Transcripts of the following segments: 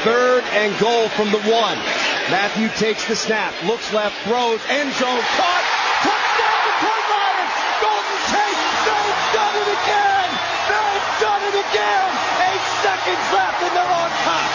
3rd and goal from the 1. Matthew takes the snap, looks left, throws, end zone, caught, touchdown Detroit Lions! Golden Tate, they've done it again! They've done it again! 8 seconds left and they're on top!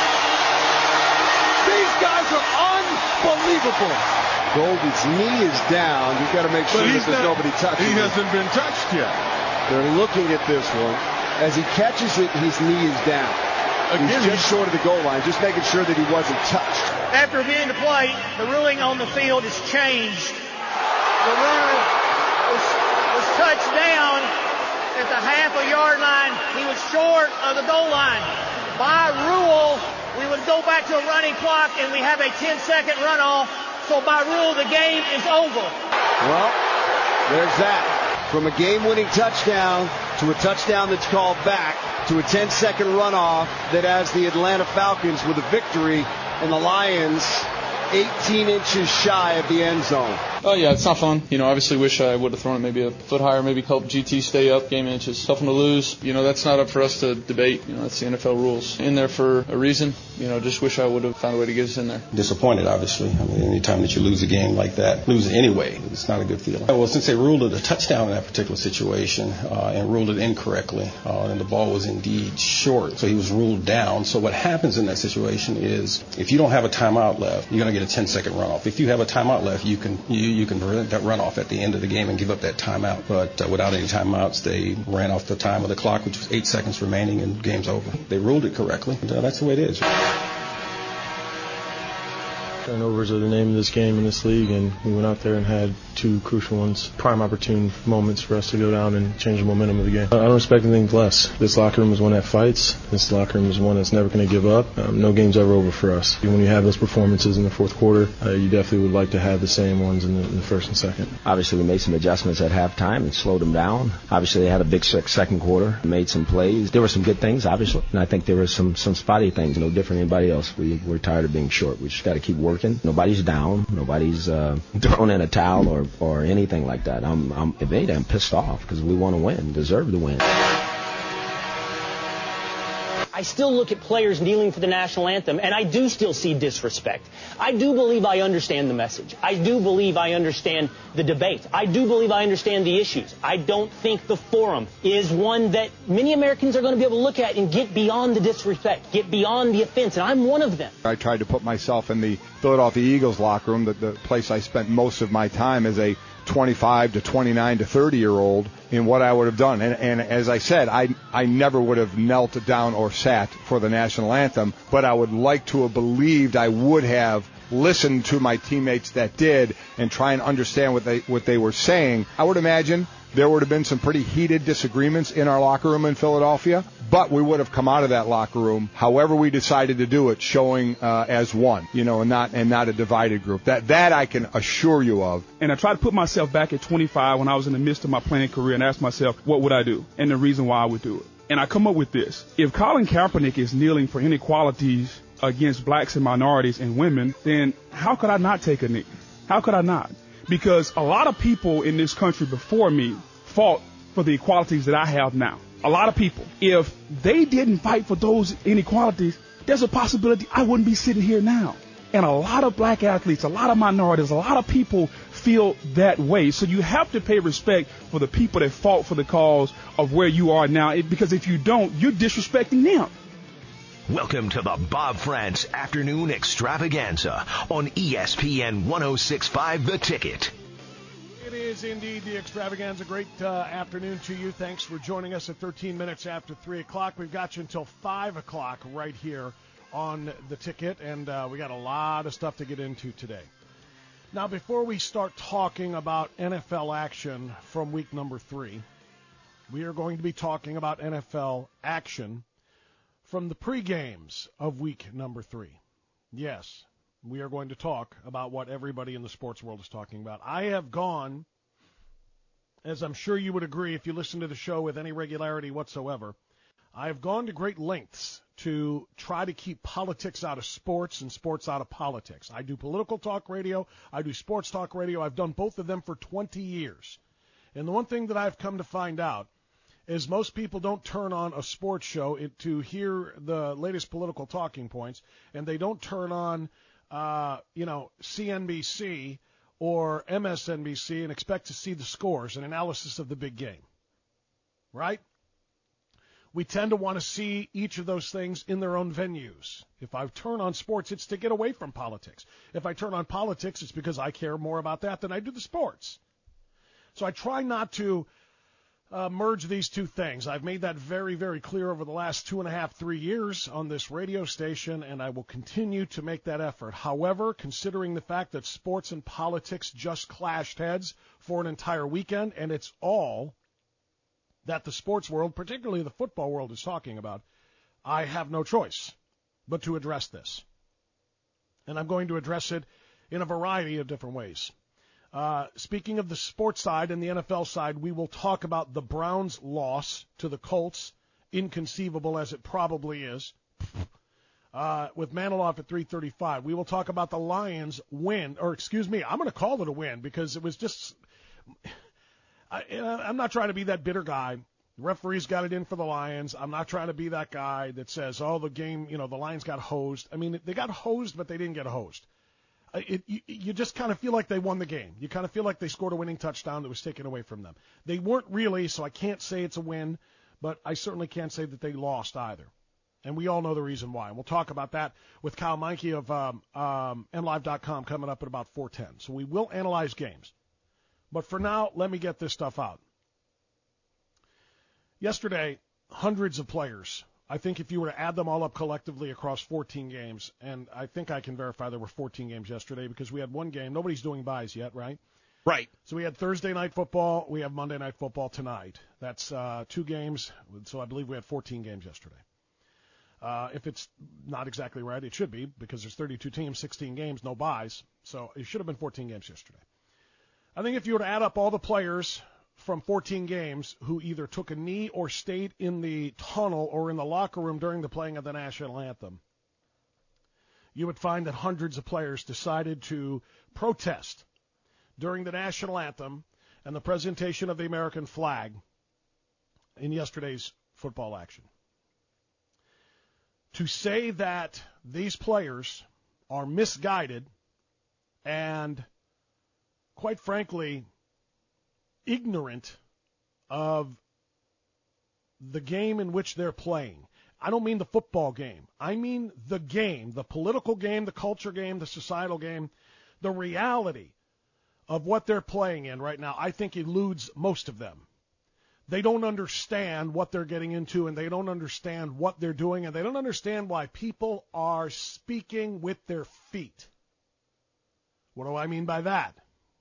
These guys are unbelievable! Golden's knee is down. You've got to make sure that there's nobody touching him. He hasn't been touched yet. They're looking at this one. As he catches it, his knee is down. He's just short of the goal line, just making sure that he wasn't touched. After being the play, the ruling on the field has changed. The runner was touched down at the half-a-yard line. He was short of the goal line. By rule, we would go back to a running clock, and we have a 10-second runoff. So by rule, the game is over. Well, there's that. From a game-winning touchdown to a touchdown that's called back to a 10-second runoff that has the Atlanta Falcons with a victory, and the Lions 18 inches shy of the end zone. Oh, yeah, it's not fun. Obviously wish I would have thrown it maybe a foot higher, maybe help GT stay up. Game inches, tough one to lose. That's not up for us to debate. That's the NFL rules. In there for a reason. Just wish I would have found a way to get us in there. Disappointed, obviously. Anytime that you lose a game like that, lose it anyway, it's not a good feeling. Well, since they ruled it a touchdown in that particular situation and ruled it incorrectly, and the ball was indeed short, so he was ruled down. So what happens in that situation is if you don't have a timeout left, you're going to get a 10-second runoff. If you have a timeout left, you can prevent that runoff at the end of the game and give up that timeout. But without any timeouts, they ran off the time of the clock, which was 8 seconds remaining, and game's over. They ruled it correctly. That's the way it is. Turnovers are the name of this game in this league, and we went out there and had 2 crucial ones, prime opportune moments for us to go down and change the momentum of the game. I don't expect anything less. This locker room is one that fights. This locker room is one that's never going to give up. No game's ever over for us. When you have those performances in the fourth quarter, you definitely would like to have the same ones in the first and second. Obviously, we made some adjustments at halftime and slowed them down. Obviously, they had a big second quarter, made some plays. There were some good things, obviously, and I think there were some spotty things, no different than anybody else. We're tired of being short. We just got to keep working. Nobody's down. Nobody's thrown in a towel or anything like that. If anything, I'm pissed off because we want to win, deserve to win. I still look at players kneeling for the national anthem, and I do still see disrespect. I do believe I understand the message. I do believe I understand the debate. I do believe I understand the issues. I don't think the forum is one that many Americans are going to be able to look at and get beyond the disrespect, get beyond the offense, and I'm one of them. I tried to put myself in the Philadelphia Eagles locker room, the place I spent most of my time as a 25 to 29 to 30-year-old, in what I would have done. And as I said, I never would have knelt down or sat for the national anthem, but I would like to have believed I would have listened to my teammates that did and try and understand what they were saying. I would imagine there would have been some pretty heated disagreements in our locker room in Philadelphia, but we would have come out of that locker room, however we decided to do it, showing as one, and not a divided group. That I can assure you of. And I try to put myself back at 25 when I was in the midst of my playing career and ask myself, what would I do? And the reason why I would do it. And I come up with this. If Colin Kaepernick is kneeling for inequalities against blacks and minorities and women, then how could I not take a knee? How could I not? Because a lot of people in this country before me fought for the equalities that I have now. A lot of people. If they didn't fight for those inequalities, there's a possibility I wouldn't be sitting here now. And a lot of black athletes, a lot of minorities, a lot of people feel that way. So you have to pay respect for the people that fought for the cause of where you are now, because if you don't, you're disrespecting them. Welcome to the Bob France Afternoon Extravaganza on ESPN 106.5 The Ticket. It is indeed the Extravaganza. Great afternoon to you. Thanks for joining us at 13 minutes after 3 o'clock. We've got you until 5 o'clock right here on The Ticket, and we got a lot of stuff to get into today. Now, before we start talking about NFL action from week number 3, we are going to be talking about NFL action from the pre-games of week number 3. Yes, we are going to talk about what everybody in the sports world is talking about. I have gone, as I'm sure you would agree if you listen to the show with any regularity whatsoever, I have gone to great lengths to try to keep politics out of sports and sports out of politics. I do political talk radio. I do sports talk radio. I've done both of them for 20 years. And the one thing that I've come to find out is most people don't turn on a sports show to hear the latest political talking points, and they don't turn on, CNBC or MSNBC and expect to see the scores and analysis of the big game, right? We tend to want to see each of those things in their own venues. If I turn on sports, it's to get away from politics. If I turn on politics, it's because I care more about that than I do the sports. So I try not to merge these two things. I've made that very, very clear over the last 2.5, 3 years on this radio station, and I will continue to make that effort. However, considering the fact that sports and politics just clashed heads for an entire weekend, and it's all that the sports world, particularly the football world, is talking about, I have no choice but to address this. And I'm going to address it in a variety of different ways. Speaking of the sports side and the NFL side, we will talk about the Browns' loss to the Colts, inconceivable as it probably is, with Maniloff at 3:35. We will talk about the Lions' win, I'm going to call it a win because it was just, I'm not trying to be that bitter guy. The referees got it in for the Lions. I'm not trying to be that guy that says, the game, the Lions got hosed. I mean, they got hosed, but they didn't get hosed. You just kind of feel like they won the game. You kind of feel like they scored a winning touchdown that was taken away from them. They weren't really, so I can't say it's a win, but I certainly can't say that they lost either. And we all know the reason why. And we'll talk about that with Kyle Meinke of MLive.com coming up at about 4:10. So we will analyze games. But for now, let me get this stuff out. Yesterday, hundreds of players. I think if you were to add them all up collectively across 14 games, and I think I can verify there were 14 games yesterday because we had one game. Nobody's doing buys yet, right? Right. So we had Thursday night football. We have Monday night football tonight. That's 2 games. So I believe we had 14 games yesterday. If it's not exactly right, it should be because there's 32 teams, 16 games, no buys. So it should have been 14 games yesterday. I think if you were to add up all the players from 14 games who either took a knee or stayed in the tunnel or in the locker room during the playing of the national anthem, you would find that hundreds of players decided to protest during the national anthem and the presentation of the American flag in yesterday's football action. To say that these players are misguided and, quite frankly, ignorant of the game in which they're playing. I don't mean the football game. I mean the game, the political game, the culture game, the societal game, the reality of what they're playing in right now, I think eludes most of them. They don't understand what they're getting into, and they don't understand what they're doing, and they don't understand why people are speaking with their feet. What do I mean by that?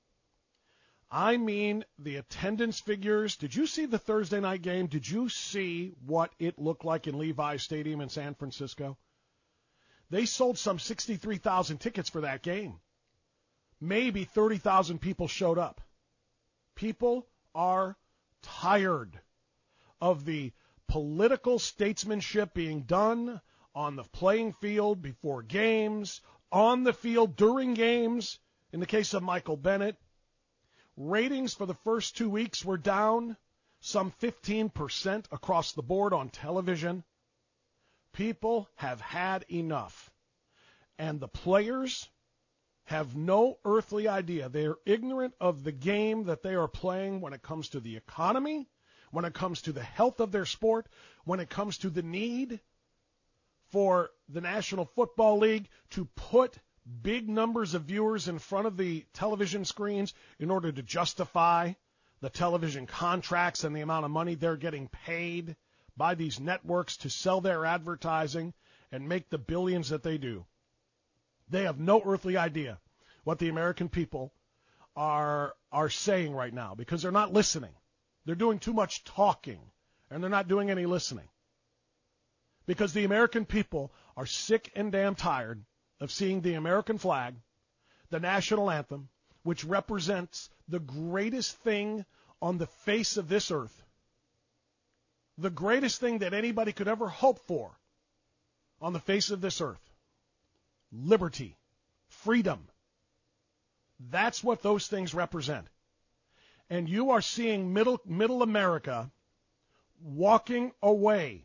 I mean the attendance figures. Did you see the Thursday night game? Did you see what it looked like in Levi's Stadium in San Francisco? They sold some 63,000 tickets for that game. Maybe 30,000 people showed up. People are tired of the political statesmanship being done on the playing field before games, on the field during games. In the case of Michael Bennett, ratings for the first 2 weeks were down some 15% across the board on television. People have had enough. And the players have no earthly idea. They are ignorant of the game that they are playing when it comes to the economy, when it comes to the health of their sport, when it comes to the need for the National Football League to put big numbers of viewers in front of the television screens in order to justify the television contracts and the amount of money they're getting paid by these networks to sell their advertising and make the billions that they do. They have no earthly idea what the American people are saying right now because they're not listening. They're doing too much talking, and they're not doing any listening. Because the American people are sick and damn tired of seeing the American flag, the national anthem, which represents the greatest thing on the face of this earth, the greatest thing that anybody could ever hope for on the face of this earth. Liberty, freedom. That's what those things represent. And you are seeing middle America walking away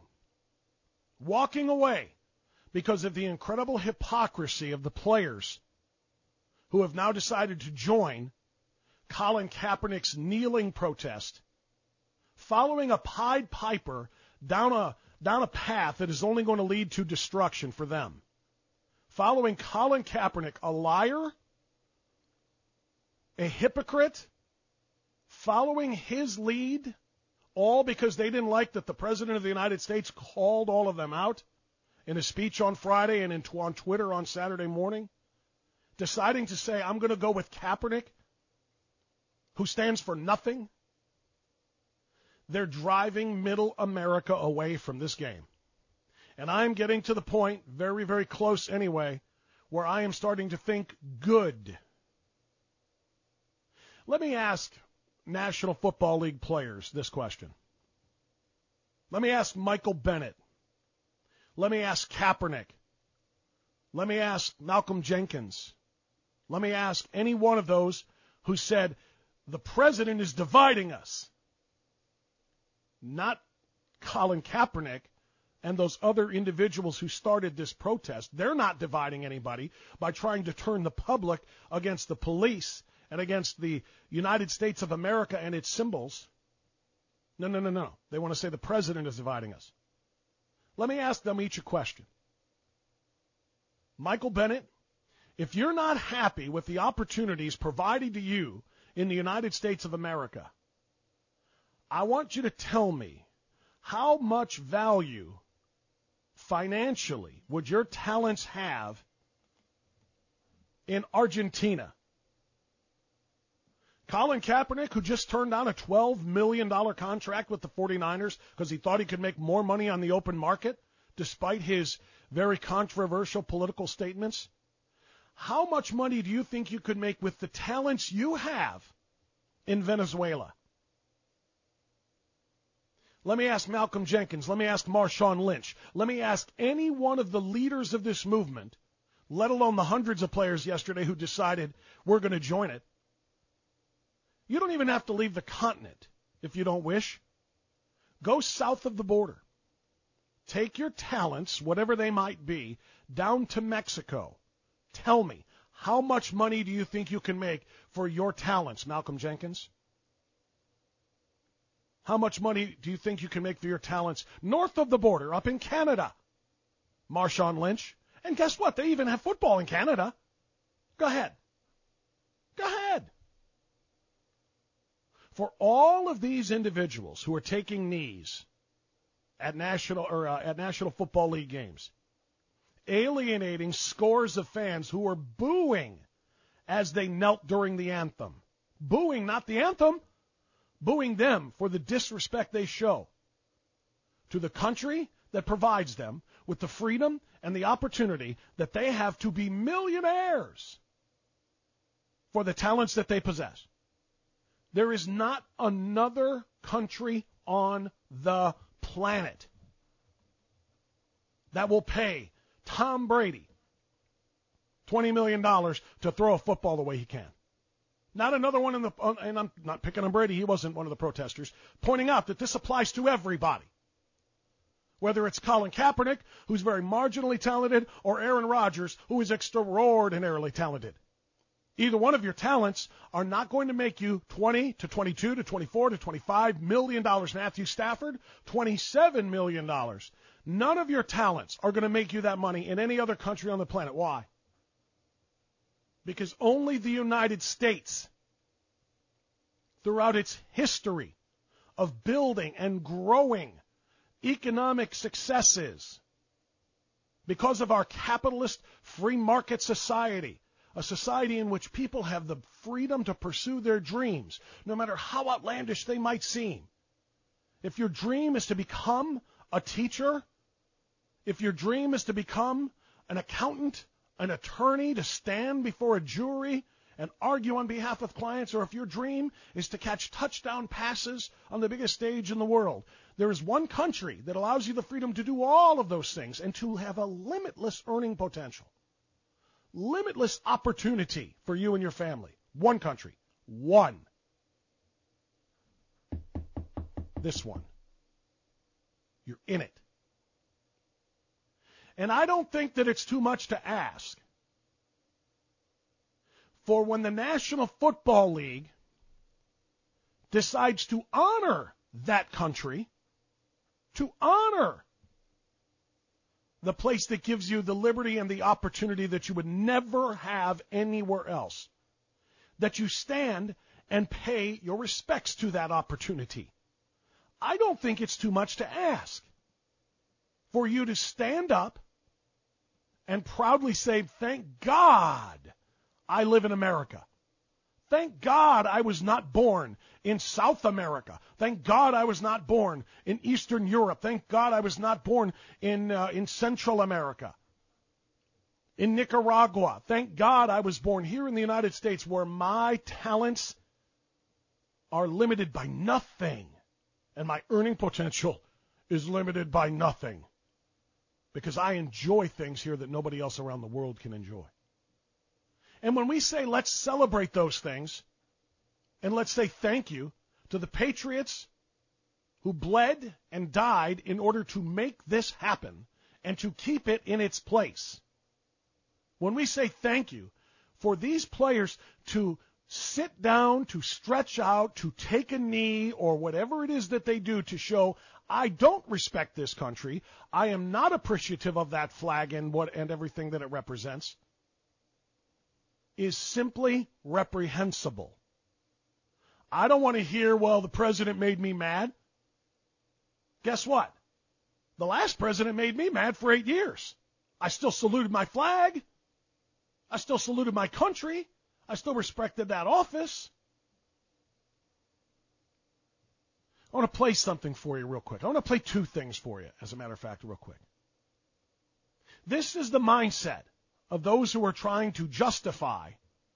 because of the incredible hypocrisy of the players who have now decided to join Colin Kaepernick's kneeling protest, following a Pied Piper down a path that is only going to lead to destruction for them. Following Colin Kaepernick, a liar, a hypocrite, following his lead, all because they didn't like that the President of the United States called all of them out in a speech on Friday and on Twitter on Saturday morning, deciding to say, I'm going to go with Kaepernick, who stands for nothing. They're driving middle America away from this game. And I'm getting to the point, very, very close anyway, where I am starting to think good. Let me ask National Football League players this question. Let me ask Michael Bennett. Let me ask Kaepernick. Let me ask Malcolm Jenkins. Let me ask any one of those who said, the president is dividing us. Not Colin Kaepernick and those other individuals who started this protest. They're not dividing anybody by trying to turn the public against the police and against the United States of America and its symbols. No. They want to say the president is dividing us. Let me ask them each a question. Michael Bennett, if you're not happy with the opportunities provided to you in the United States of America, I want you to tell me how much value financially would your talents have in Argentina? Colin Kaepernick, who just turned down a $12 million contract with the 49ers because he thought he could make more money on the open market, despite his very controversial political statements. How much money do you think you could make with the talents you have in Venezuela? Let me ask Malcolm Jenkins. Let me ask Marshawn Lynch. Let me ask any one of the leaders of this movement, let alone the hundreds of players yesterday who decided we're going to join it. You don't even have to leave the continent if you don't wish. Go south of the border. Take your talents, whatever they might be, down to Mexico. Tell me, how much money do you think you can make for your talents, Malcolm Jenkins? How much money do you think you can make for your talents north of the border, up in Canada? Marshawn Lynch. And guess what? They even have football in Canada. Go ahead. Go ahead. For all of these individuals who are taking knees at National Football League games, alienating scores of fans who were booing as they knelt during the anthem. Booing, not the anthem. Booing them for the disrespect they show to the country that provides them with the freedom and the opportunity that they have to be millionaires for the talents that they possess. There is not another country on the planet that will pay Tom Brady $20 million to throw a football the way he can. Not another one and I'm not picking on Brady, he wasn't one of the protesters, pointing out that this applies to everybody. Whether it's Colin Kaepernick, who's very marginally talented, or Aaron Rodgers, who is extraordinarily talented. Either one of your talents are not going to make you $20 to $22 to $24 to $25 million. Matthew Stafford, $27 million. None of your talents are going to make you that money in any other country on the planet. Why? Because only the United States, throughout its history of building and growing economic successes, because of our capitalist free market society, a society in which people have the freedom to pursue their dreams, no matter how outlandish they might seem. If your dream is to become a teacher, if your dream is to become an accountant, an attorney, to stand before a jury and argue on behalf of clients, or if your dream is to catch touchdown passes on the biggest stage in the world, there is one country that allows you the freedom to do all of those things and to have a limitless earning potential. Limitless opportunity for you and your family. One country. One. This one. You're in it. And I don't think that it's too much to ask for when the National Football League decides to honor that country, to honor the place that gives you the liberty and the opportunity that you would never have anywhere else, that you stand and pay your respects to that opportunity. I don't think it's too much to ask for you to stand up and proudly say, thank God I live in America. Thank God I was not born in South America. Thank God I was not born in Eastern Europe. Thank God I was not born in Central America, in Nicaragua. Thank God I was born here in the United States, where my talents are limited by nothing and my earning potential is limited by nothing, because I enjoy things here that nobody else around the world can enjoy. And when we say let's celebrate those things, and let's say thank you to the patriots who bled and died in order to make this happen and to keep it in its place, when we say thank you for these players to sit down, to stretch out, to take a knee, or whatever it is that they do to show, I don't respect this country, I am not appreciative of that flag and everything that it represents, is simply reprehensible. I don't want to hear, well, the president made me mad. Guess what? The last president made me mad for 8 years. I still saluted my flag. I still saluted my country. I still respected that office. I want to play something for you real quick. I want to play two things for you, as a matter of fact, real quick. This is the mindset of those who are trying to justify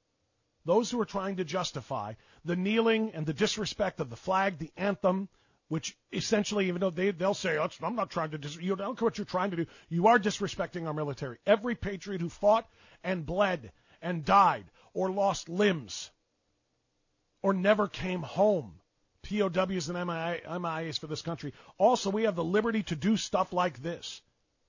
the kneeling and the disrespect of the flag, the anthem, which essentially, even though they'll say, I'm not trying to, you don't care what you're trying to do, you are disrespecting our military. Every patriot who fought and bled and died or lost limbs or never came home, POWs and MIAs for this country. Also, we have the liberty to do stuff like this.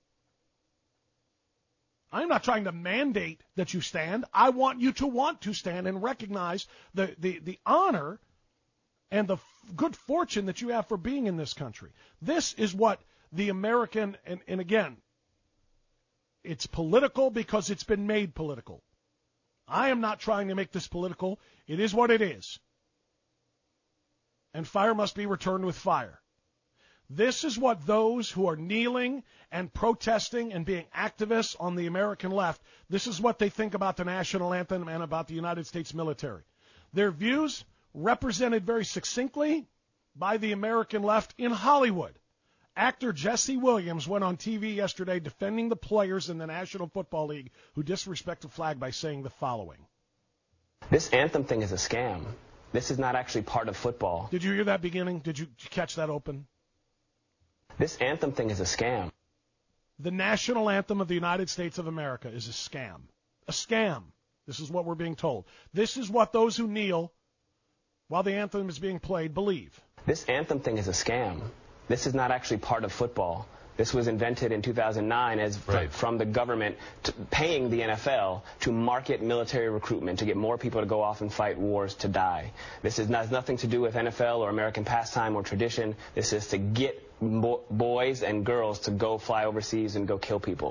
I'm not trying to mandate that you stand. I want you to want to stand and recognize the honor and the good fortune that you have for being in this country. This is what the American, and again, it's political because it's been made political. I am not trying to make this political. It is what it is. And fire must be returned with fire. This is what those who are kneeling and protesting and being activists on the American left, this is what they think about the national anthem and about the United States military. Their views represented very succinctly by the American left in Hollywood. Actor Jesse Williams went on TV yesterday defending the players in the National Football League who disrespect the flag by saying the following. This anthem thing is a scam. This is not actually part of football. Did you hear that beginning? Did you catch that open? This anthem thing is a scam. The national anthem of the United States of America is a scam. A scam. This is what we're being told. This is what those who kneel while the anthem is being played believe. This anthem thing is a scam. This is not actually part of football. This was invented in 2009 from the government paying the NFL to market military recruitment, to get more people to go off and fight wars to die. This has nothing to do with NFL or American pastime or tradition. This is to get boys and girls to go fly overseas and go kill people.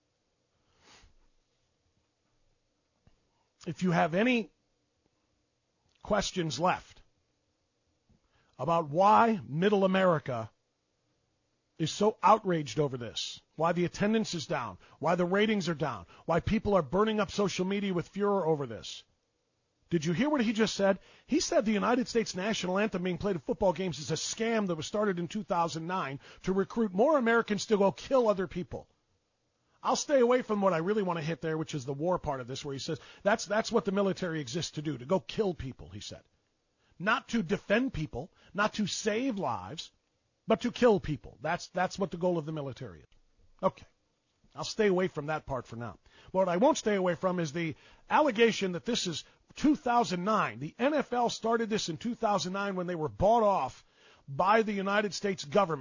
If you have any questions left about why Middle America is so outraged over this, why the attendance is down, why the ratings are down, why people are burning up social media with furor over this. Did you hear what he just said? He said the United States national anthem being played at football games is a scam that was started in 2009 to recruit more Americans to go kill other people. I'll stay away from what I really want to hit there, which is the war part of this, where he says that's what the military exists to do, to go kill people, he said. Not to defend people, not to save lives, but to kill people. That's what the goal of the military is. Okay. I'll stay away from that part for now. What I won't stay away from is the allegation that this is 2009. The NFL started this in 2009 when they were bought off by the United States government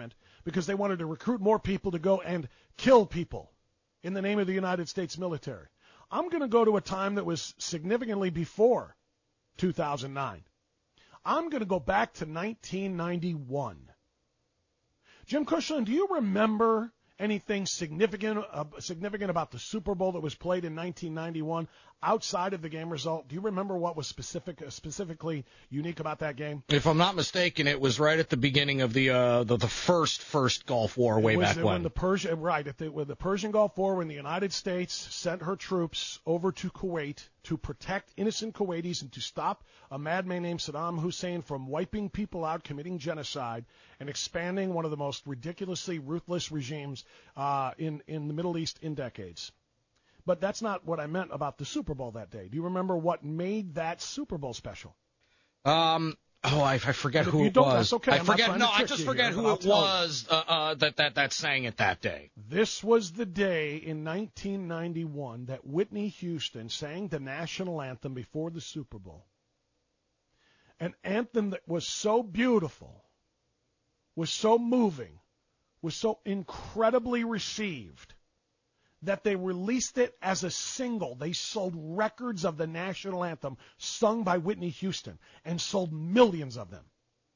because they wanted to recruit more people to go and kill people in the name of the United States military. I'm going to go to a time that was significantly before 2009. I'm going to go back to 1991. Jim Cushland, do you remember anything significant about the Super Bowl that was played in 1991 outside of the game result? Do you remember what was specifically unique about that game? If I'm not mistaken, it was right at the beginning of the first Gulf War way back when. When the Persian Gulf War, when the United States sent her troops over to Kuwait to protect innocent Kuwaitis and to stop a madman named Saddam Hussein from wiping people out, committing genocide, and expanding one of the most ridiculously ruthless regimes in the Middle East in decades. But that's not what I meant about the Super Bowl that day. Do you remember what made that Super Bowl special? I forget who it was. That's okay. I just forget who it was that sang it that day. This was the day in 1991 that Whitney Houston sang the national anthem before the Super Bowl. An anthem that was so beautiful, was so moving, was so incredibly received, that they released it as a single. They sold records of the national anthem sung by Whitney Houston and sold millions of them.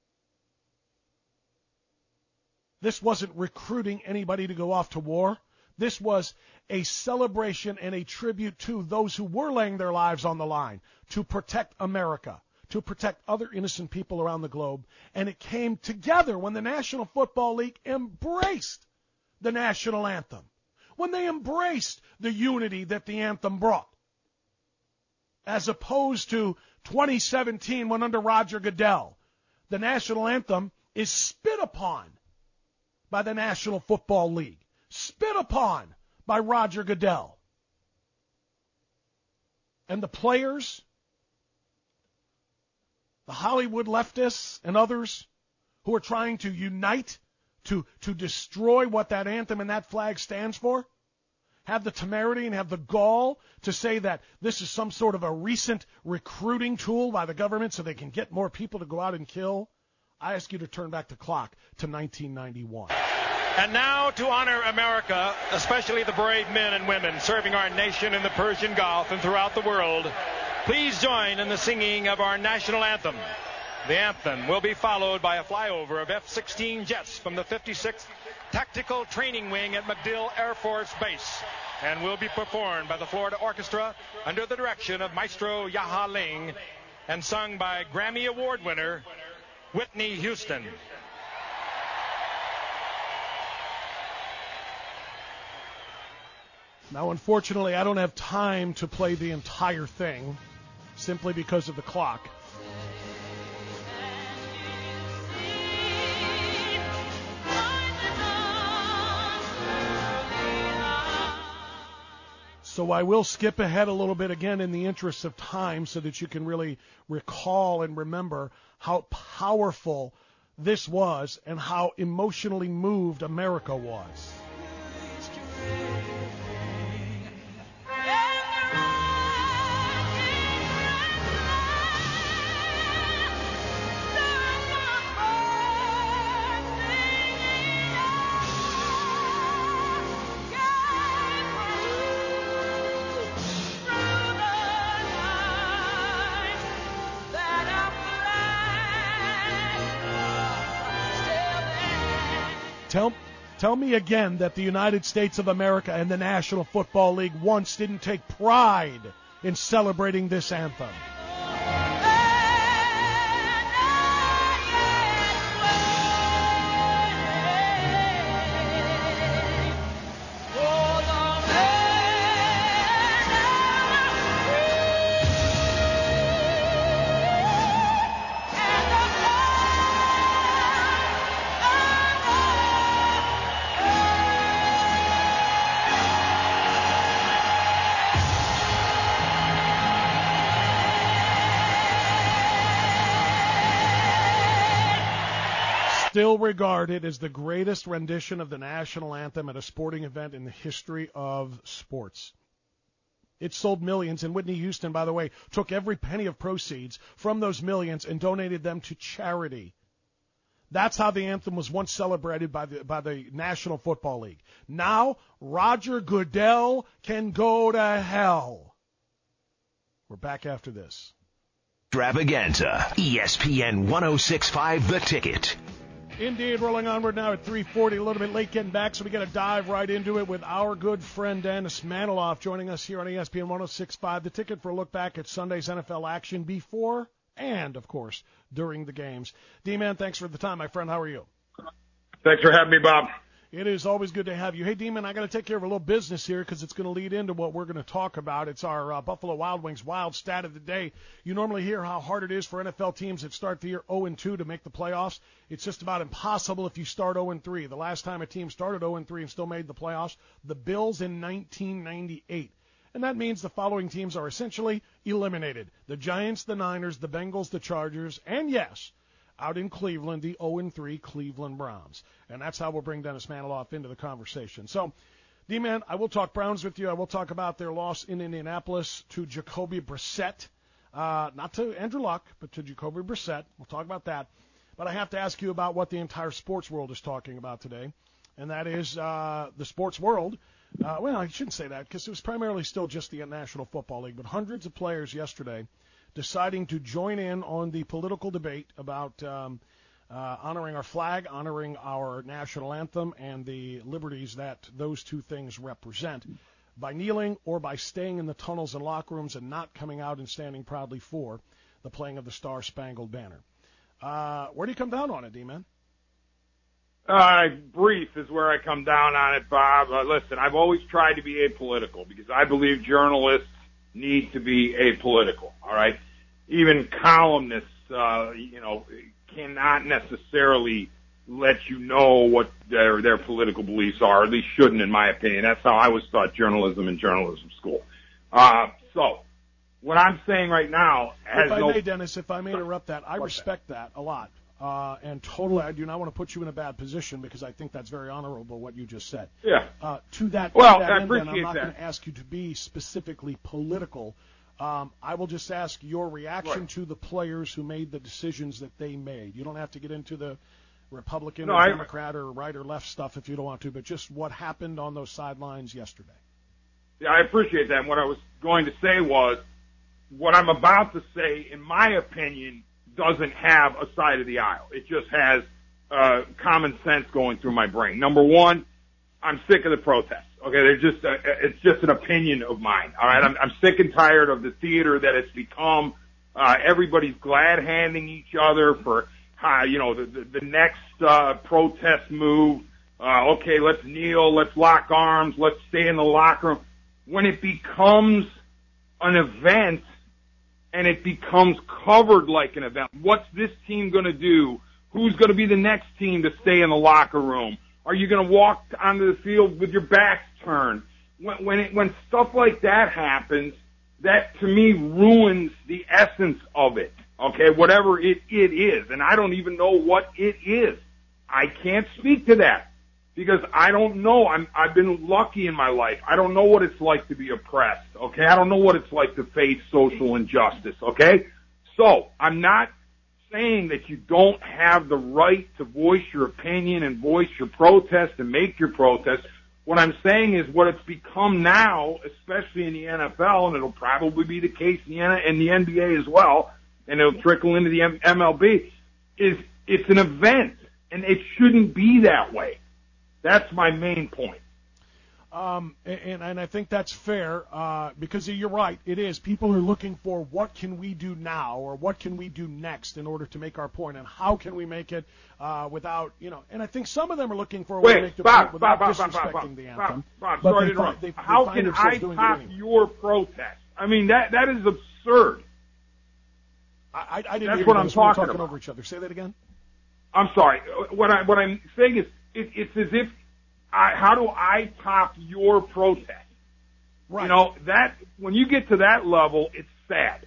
This wasn't recruiting anybody to go off to war. This was a celebration and a tribute to those who were laying their lives on the line to protect America, to protect other innocent people around the globe. And it came together when the National Football League embraced the national anthem, when they embraced the unity that the anthem brought, as opposed to 2017 when under Roger Goodell, the national anthem is spit upon by the National Football League, spit upon by Roger Goodell. And the players, the Hollywood leftists and others who are trying to unite to destroy what that anthem and that flag stands for, have the temerity and have the gall to say that this is some sort of a recent recruiting tool by the government so they can get more people to go out and kill. I ask you to turn back the clock to 1991. And now to honor America, especially the brave men and women serving our nation in the Persian Gulf and throughout the world, please join in the singing of our national anthem. The anthem will be followed by a flyover of F-16 jets from the 56th Tactical Training Wing at MacDill Air Force Base, and will be performed by the Florida Orchestra under the direction of Maestro Yaha Ling and sung by Grammy Award winner Whitney Houston. Now, unfortunately, I don't have time to play the entire thing simply because of the clock. So I will skip ahead a little bit again in the interest of time so that you can really recall and remember how powerful this was and how emotionally moved America was. Tell me again that the United States of America and the National Football League once didn't take pride in celebrating this anthem. Still regarded as the greatest rendition of the national anthem at a sporting event in the history of sports. It sold millions, and Whitney Houston, by the way, took every penny of proceeds from those millions and donated them to charity. That's how the anthem was once celebrated by the National Football League. Now, Roger Goodell can go to hell. We're back after this. Extravaganza, ESPN 106.5 The Ticket. Indeed, rolling onward now at 3:40, a little bit late getting back, so we got to dive right into it with our good friend Dennis Maniloff joining us here on ESPN 106.5 The Ticket for a look back at Sunday's NFL action before and, of course, during the games. D-Man, thanks for the time, my friend. How are you? Thanks for having me, Bob. It is always good to have you. Hey, D-Man, I got to take care of a little business here because it's going to lead into what we're going to talk about. It's our Buffalo Wild Wings Wild Stat of the Day. You normally hear how hard it is for NFL teams that start the year 0-2 to make the playoffs. It's just about impossible if you start 0-3. The last time a team started 0-3 and still made the playoffs, the Bills in 1998. And that means the following teams are essentially eliminated. The Giants, the Niners, the Bengals, the Chargers, and yes, out in Cleveland, the 0-3 Cleveland Browns. And that's how we'll bring Dennis Maniloff into the conversation. So, D-Man, I will talk Browns with you. I will talk about their loss in Indianapolis to Jacoby Brissett. Not to Andrew Luck, but to Jacoby Brissett. We'll talk about that. But I have to ask you about what the entire sports world is talking about today, and that is the sports world. Well, I shouldn't say that because it was primarily still just the National Football League, but hundreds of players yesterday deciding to join in on the political debate about honoring our flag, honoring our national anthem, and the liberties that those two things represent by kneeling or by staying in the tunnels and locker rooms and not coming out and standing proudly for the playing of the Star-Spangled Banner. Where do you come down on it, D-Man? Brief is where I come down on it, Bob. Listen, I've always tried to be apolitical because I believe journalists need to be apolitical, all right? Even columnists, cannot necessarily let you know what their political beliefs are, or at least shouldn't, in my opinion. That's how I was taught journalism in journalism school. So, what I'm saying right now has Dennis, if I may interrupt that, I respect that a lot. And totally, I do not want to put you in a bad position because I think that's very honorable what you just said. Yeah. To that I end, appreciate I'm not that. going to ask you to be specifically political. I will just ask your reaction to the players who made the decisions that they made. You don't have to get into the Republican or Democrat or right or left stuff if you don't want to, but just what happened on those sidelines yesterday. Yeah, I appreciate that. And what I was going to say was, what I'm about to say, in my opinion, doesn't have a side of the aisle. It just has common sense going through my brain. Number one, I'm sick of the protests. Okay, it's just an opinion of mine. All right, I'm sick and tired of the theater that it's become. Everybody's glad handing each other for the next protest move. Okay, let's kneel, let's lock arms, let's stay in the locker room. When it becomes an event and it becomes covered like an event, what's this team going to do? Who's going to be the next team to stay in the locker room? Are you going to walk onto the field with your backs turned? When stuff like that happens, that to me ruins the essence of it. Okay, whatever it is, and I don't even know what it is. I can't speak to that because I don't know. I've been lucky in my life. I don't know what it's like to be oppressed. Okay, I don't know what it's like to face social injustice. Okay, so I'm not saying that you don't have the right to voice your opinion and voice your protest and make your protest. What I'm saying is what it's become now, especially in the NFL, and it'll probably be the case in the NBA as well, and it'll trickle into the MLB, is it's an event, and it shouldn't be that way. That's my main point. And I think that's fair because you're right. It is. People are looking for what can we do now or what can we do next in order to make our point, and how can we make it without, and I think some of them are looking for a way to make the point without disrespecting the anthem. Bob, sorry to interrupt. How can I top your protest? I mean, that is absurd. I didn't That's hear what I'm talking about. about. Over each other. Say that again. I'm sorry. What I'm saying is it's as if how do I top your protest? Right. That when you get to that level, it's sad.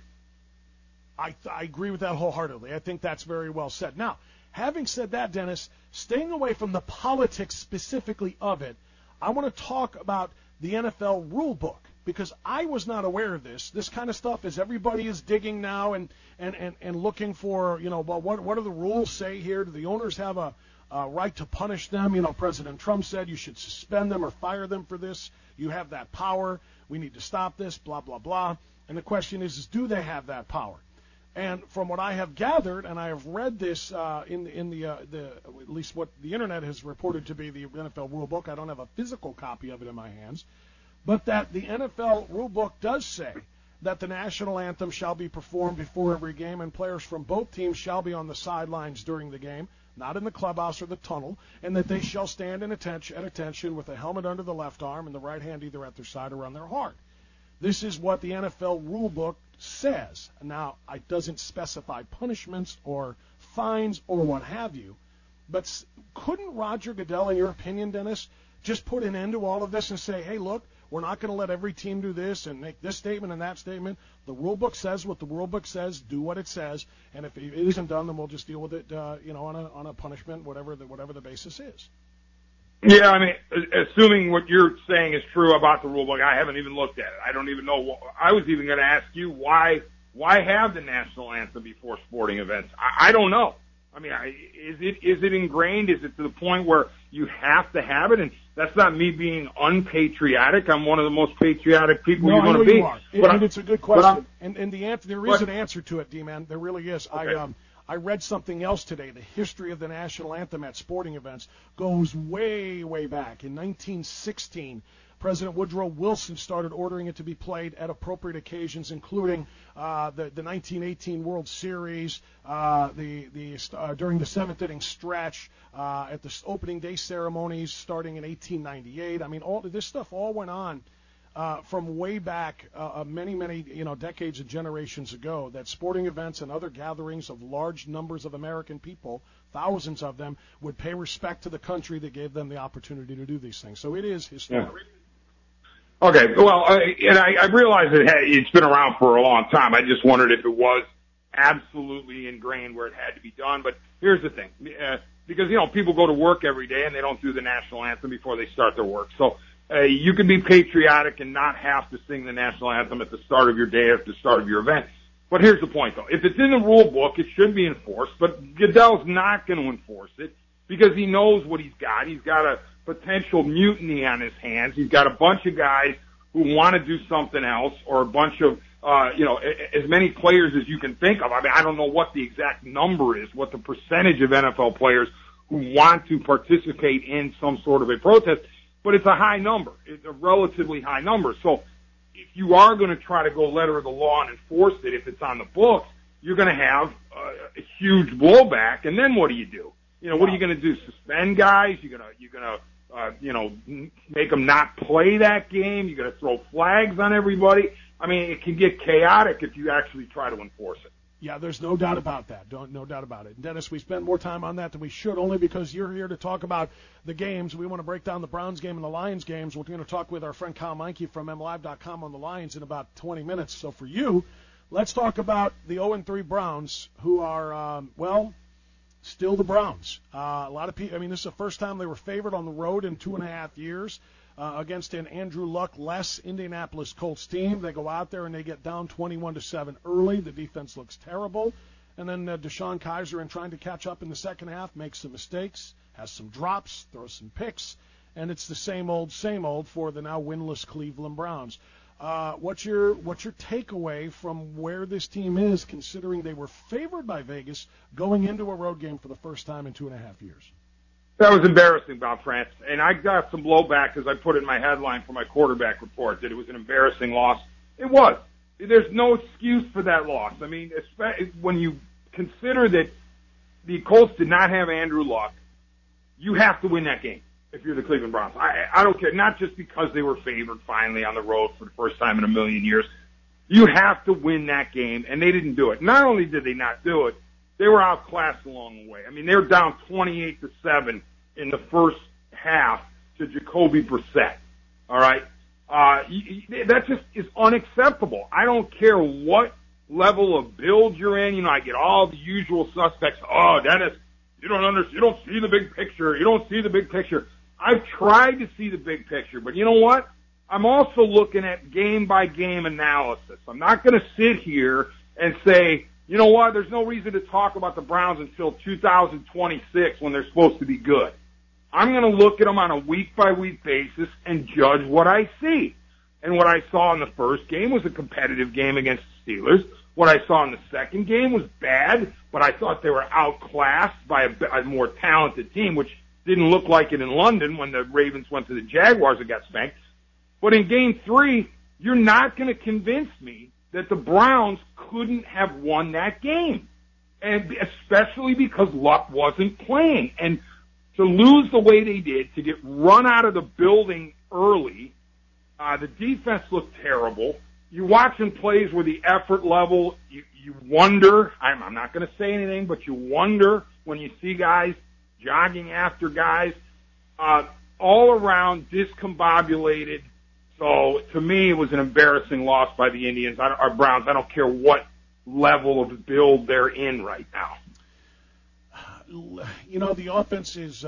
I agree with that wholeheartedly. I think that's very well said. Now, having said that, Dennis, staying away from the politics specifically of it, I want to talk about the NFL rule book. because I was not aware of this. This kind of stuff, as everybody is digging now and looking for, well, what do the rules say here? Do the owners have a right to punish them? President Trump said you should suspend them or fire them for this. You have that power. We need to stop this, blah, blah, blah. And the question is do they have that power? And from what I have gathered, and I have read this in the at least what the internet has reported to be the NFL rule book. I don't have a physical copy of it in my hands, but that the NFL rule book does say that the national anthem shall be performed before every game, and players from both teams shall be on the sidelines during the game, not in the clubhouse or the tunnel, and that they shall stand at attention with a helmet under the left arm and the right hand either at their side or on their heart. This is what the NFL rule book says. Now, it doesn't specify punishments or fines or what have you, but couldn't Roger Goodell, in your opinion, Dennis, just put an end to all of this and say, hey, look, we're not going to let every team do this and make this statement and that statement. The rule book says what the rule book says, do what it says, and if it isn't done, then we'll just deal with it, on a punishment, whatever the basis is. Yeah, I mean, assuming what you're saying is true about the rule book, I haven't even looked at it. I don't even know. I was even going to ask you why have the national anthem before sporting events? I don't know. I mean, is it ingrained? Is it to the point where you have to have it? And that's not me being unpatriotic. I'm one of the most patriotic people you're going to be. You are. And it's a good question. And the answer, there is an answer to it, D-Man. There really is. Okay. I read something else today. The history of the national anthem at sporting events goes way, way back. In 1916, President Woodrow Wilson started ordering it to be played at appropriate occasions, including the 1918 World Series, during the seventh inning stretch, at the opening day ceremonies starting in 1898. I mean, all this stuff all went on from way back, many decades and generations ago. That sporting events and other gatherings of large numbers of American people, thousands of them, would pay respect to the country that gave them the opportunity to do these things. So it is historic. Yeah. Okay, well, and I realize it's been around for a long time. I just wondered if it was absolutely ingrained where it had to be done. But here's the thing, because, people go to work every day and they don't do the national anthem before they start their work. So you can be patriotic and not have to sing the national anthem at the start of your day or at the start of your event. But here's the point, though. If it's in the rule book, it should be enforced. But Goodell's not going to enforce it because he knows what he's got. He's got a potential mutiny on his hands. He's got a bunch of guys who want to do something else, or a bunch of, as many players as you can think of. I mean, I don't know what the exact number is, what the percentage of NFL players who want to participate in some sort of a protest, but it's a high number. It's a relatively high number. So if you are going to try to go letter of the law and enforce it, if it's on the books, you're going to have a huge blowback. And then what do you do? What are you going to do? Suspend guys? You're going to make them not play that game? You're going to throw flags on everybody? I mean, it can get chaotic if you actually try to enforce it. Yeah, there's no doubt about that. No doubt about it. Dennis, we spend more time on that than we should, only because you're here to talk about the games. We want to break down the Browns game and the Lions games. We're going to talk with our friend Kyle Meinke from MLive.com on the Lions in about 20 minutes. So for you, let's talk about the 0-3 Browns, who are, still the Browns. A lot of people, this is the first time they were favored on the road in 2.5 years against an Andrew Luck-less Indianapolis Colts team. They go out there and they get down 21-7 early. The defense looks terrible. And then Deshaun Kaiser, in trying to catch up in the second half, makes some mistakes, has some drops, throws some picks, and it's the same old for the now winless Cleveland Browns. What's your takeaway from where this team is, considering they were favored by Vegas going into a road game for the first time in 2.5 years? That was embarrassing, Bob France. And I got some blowback because I put in my headline for my quarterback report that it was an embarrassing loss. It was. There's no excuse for that loss. I mean, when you consider that the Colts did not have Andrew Luck, you have to win that game if you're the Cleveland Browns. I don't care, not just because they were favored finally on the road for the first time in a million years. You have to win that game, and they didn't do it. Not only did they not do it, they were outclassed along the way. I mean, they were down 28-7 in the first half to Jacoby Brissett. All right? That just is unacceptable. I don't care what level of build you're in. I get all the usual suspects. Oh, Dennis, you don't see the big picture. You don't see the big picture. I've tried to see the big picture, but you know what? I'm also looking at game-by-game analysis. I'm not going to sit here and say, you know what, there's no reason to talk about the Browns until 2026 when they're supposed to be good. I'm going to look at them on a week-by-week basis and judge what I see. And what I saw in the first game was a competitive game against the Steelers. What I saw in the second game was bad, but I thought they were outclassed by a more talented team, which didn't look like it in London when the Ravens went to the Jaguars and got spanked. But in game 3, you're not going to convince me that the Browns couldn't have won that game. And especially because Luck wasn't playing. And to lose the way they did, to get run out of the building early, the defense looked terrible. You're watching plays where the effort level, you wonder, I'm not going to say anything, but you wonder when you see guys jogging after guys, all around discombobulated. So to me, it was an embarrassing loss by the Indians, or Browns. I don't care what level of build they're in right now. You know, the offense is,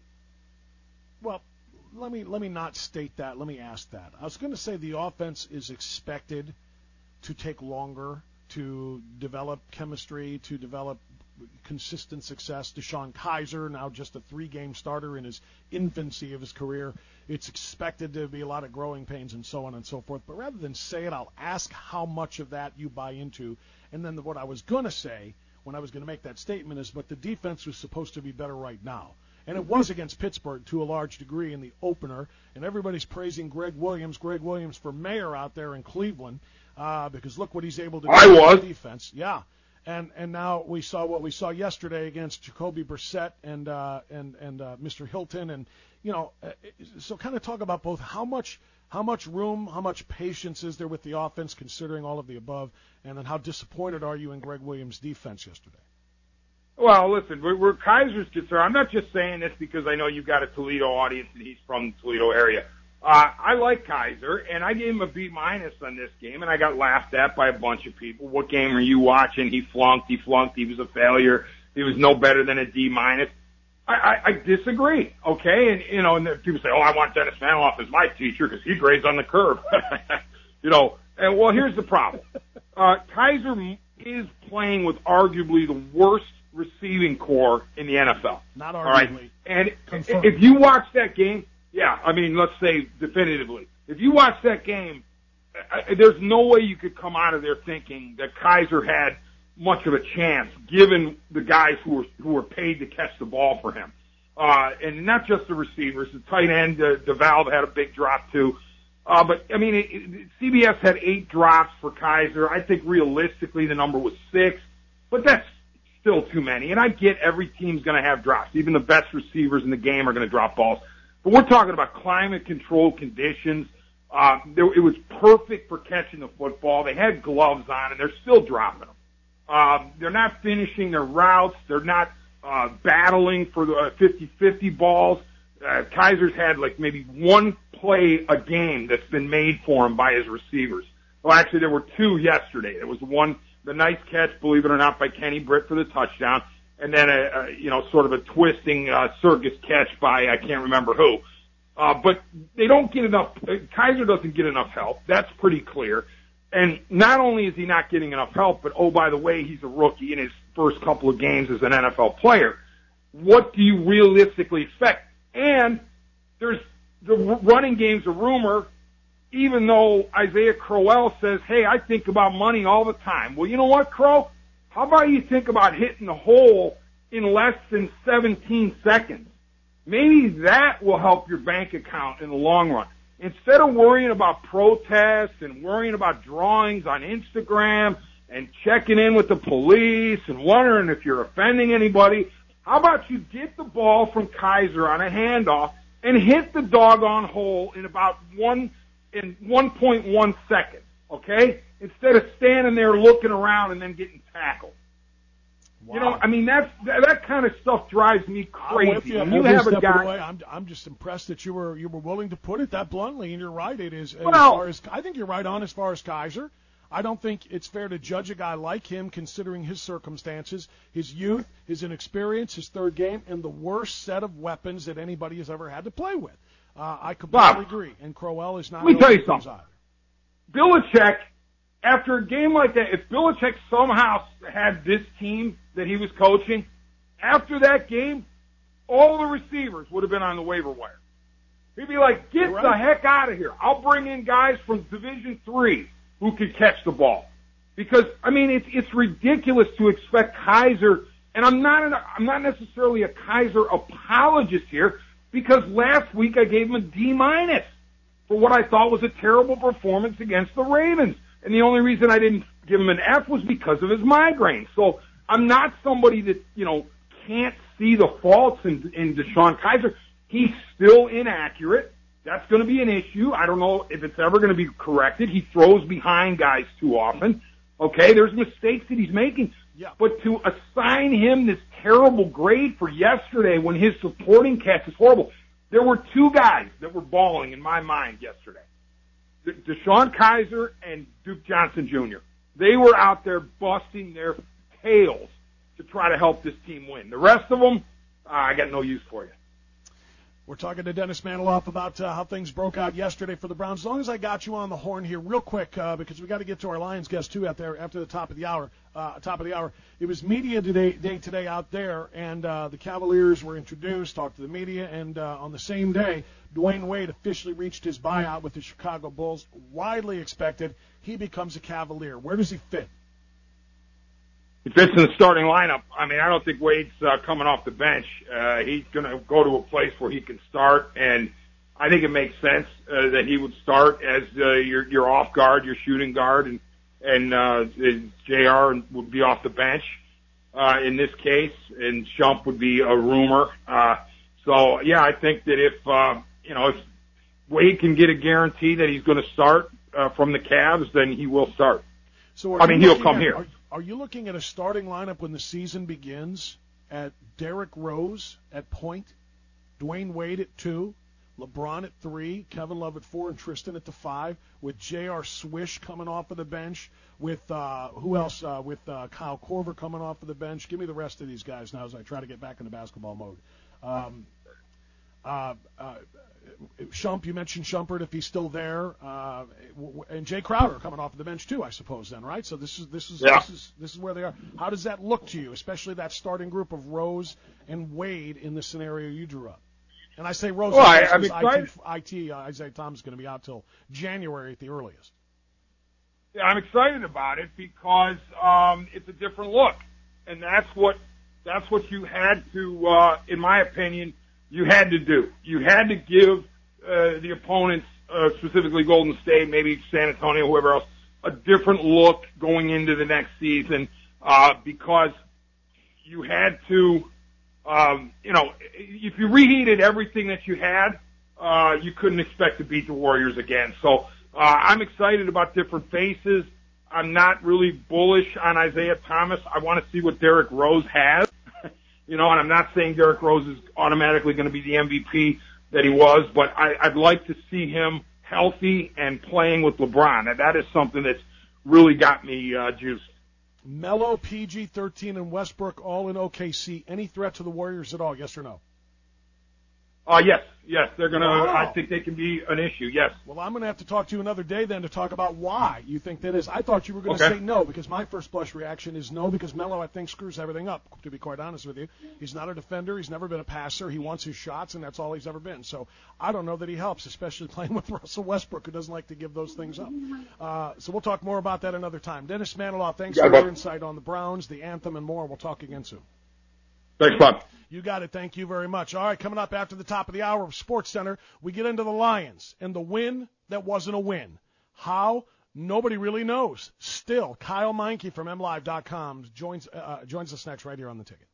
well, let me not state that. Let me ask that. I was going to say the offense is expected to take longer to develop chemistry, to develop consistent success. DeShone Kizer, now just a 3-game starter in his infancy of his career. It's expected to be a lot of growing pains and so on and so forth. But rather than say it, I'll ask how much of that you buy into. And then what I was going to say when I was going to make that statement is, but the defense was supposed to be better right now. And it was against Pittsburgh to a large degree in the opener. And everybody's praising Greg Williams for mayor out there in Cleveland, because look what he's able to do on defense. Yeah. And now we saw what we saw yesterday against Jacoby Brissett and Mr. Hilton. And, you know, so kind of talk about both how much room, how much patience is there with the offense considering all of the above, and then how disappointed are you in Greg Williams' defense yesterday? Well, listen, where Kaiser's concerned, I'm not just saying this because I know you've got a Toledo audience and he's from the Toledo area. I like Kizer, and I gave him a B- on this game, and I got laughed at by a bunch of people. What game are you watching? He flunked. He was a failure. He was no better than a D-. I disagree, okay? And, you know, and people say, oh, I want Dennis Manoff as my teacher because he grades on the curve. You know, and well, here's the problem. Kizer is playing with arguably the worst receiving core in the NFL. Not arguably. All right? And if you watch that game, yeah, I mean, let's say definitively, if you watch that game, there's no way you could come out of there thinking that Kizer had much of a chance, given the guys who were paid to catch the ball for him. And not just the receivers, the tight end, DeValve had a big drop too. But I mean, CBS had 8 drops for Kizer. I think realistically the number was 6, but that's still too many. And I get every team's going to have drops. Even the best receivers in the game are going to drop balls. But we're talking about climate-controlled conditions. It was perfect for catching the football. They had gloves on, and they're still dropping them. They're not finishing their routes. They're not battling for the 50-50 balls. Kaiser's had like maybe one play a game that's been made for him by his receivers. Well, actually, there were 2 yesterday. There was the nice catch, believe it or not, by Kenny Britt for the touchdown, and then sort of a twisting circus catch by I can't remember who. But they don't get enough. Kizer doesn't get enough help. That's pretty clear. And not only is he not getting enough help, but oh, by the way, he's a rookie in his first couple of games as an NFL player. What do you realistically expect? And there's the running game's a rumor, even though Isaiah Crowell says, hey, I think about money all the time. Well, you know what, Crow? How about you think about hitting the hole in less than 17 seconds? Maybe that will help your bank account in the long run. Instead of worrying about protests and worrying about drawings on Instagram and checking in with the police and wondering if you're offending anybody, how about you get the ball from Kizer on a handoff and hit the doggone hole in about 1.1 seconds, okay? Instead of standing there looking around and then getting tackled. Wow. You know, I mean, that kind of stuff drives me crazy. When you have a guy, I'm just impressed that you were willing to put it that bluntly, and you're right. It is I think you're right on as far as Kizer. I don't think it's fair to judge a guy like him considering his circumstances, his youth, his inexperience, his third game, and the worst set of weapons that anybody has ever had to play with. I completely agree. And Crowell is not. Let me tell you something. Either. Belichick, after a game like that, if Belichick somehow had this team that he was coaching, after that game, all the receivers would have been on the waiver wire. He'd be like, get the heck out of here. I'll bring in guys from Division III who can catch the ball. Because, I mean, it's ridiculous to expect Kizer, and I'm not necessarily a Kizer apologist here, because last week I gave him a D- for what I thought was a terrible performance against the Ravens. And the only reason I didn't give him an F was because of his migraine. So I'm not somebody that, can't see the faults in DeShone Kizer. He's still inaccurate. That's going to be an issue. I don't know if it's ever going to be corrected. He throws behind guys too often. Okay, there's mistakes that he's making. Yeah. But to assign him this terrible grade for yesterday when his supporting cast is horrible, there were two guys that were balling in my mind yesterday. DeShone Kizer and Duke Johnson Jr. They were out there busting their tails to try to help this team win. The rest of them, I got no use for you. We're talking to Dennis Maniloff about how things broke out yesterday for the Browns. As long as I got you on the horn here real quick, because we got to get to our Lions guest, too, out there after the top of the hour. It was media day today out there, and the Cavaliers were introduced, talked to the media, and on the same day, Dwayne Wade officially reached his buyout with the Chicago Bulls. Widely expected, he becomes a Cavalier. Where does he fit? He fits in the starting lineup. I mean, I don't think Wade's coming off the bench. He's going to go to a place where he can start, and I think it makes sense that he would start as your off guard, your shooting guard, and JR would be off the bench in this case, and Shump would be a rumor. So, yeah, I think that if Wade can get a guarantee that he's going to start from the Cavs, then he will start. So he'll come here. Are you looking at a starting lineup when the season begins at Derrick Rose at point, Dwayne Wade at 2, LeBron at 3, Kevin Love at 4, and Tristan at the 5, with J.R. Swish coming off of the bench, with who else? With Kyle Korver coming off of the bench. Give me the rest of these guys now as I try to get back into basketball mode. Shump, you mentioned Shumpert if he's still there, and Jay Crowder coming off of the bench too, I suppose. Then, right? So this is where they are. How does that look to you, especially that starting group of Rose and Wade in the scenario you drew up? And I say Rose because Isaiah Thomas is going to be out till January at the earliest. Yeah, I'm excited about it because it's a different look, and that's what you had to, in my opinion. You had to do. You had to give the opponents, specifically Golden State, maybe San Antonio, whoever else, a different look going into the next season because you had to, if you reheated everything that you had, you couldn't expect to beat the Warriors again. So I'm excited about different faces. I'm not really bullish on Isaiah Thomas. I want to see what Derrick Rose has. And I'm not saying Derrick Rose is automatically going to be the MVP that he was, but I'd like to see him healthy and playing with LeBron. And that is something that's really got me juiced. Melo, PG-13, and Westbrook all in OKC. Any threat to the Warriors at all, yes or no? Yes, they're going to, I think they can be an issue, yes. Well, I'm going to have to talk to you another day then to talk about why you think that is. I thought you were going to say no, because my first blush reaction is no, because Melo, I think, screws everything up, to be quite honest with you. He's not a defender. He's never been a passer. He wants his shots, and that's all he's ever been. So I don't know that he helps, especially playing with Russell Westbrook, who doesn't like to give those things up. So we'll talk more about that another time. Dennis Maniloff, thanks for your insight on the Browns, the anthem, and more. We'll talk again soon. Thanks, Bob. You got it. Thank you very much. All right, coming up after the top of the hour of Sports Center, we get into the Lions and the win that wasn't a win. How? Nobody really knows. Still, Kyle Meinke from MLive.com joins us next right here on The Ticket.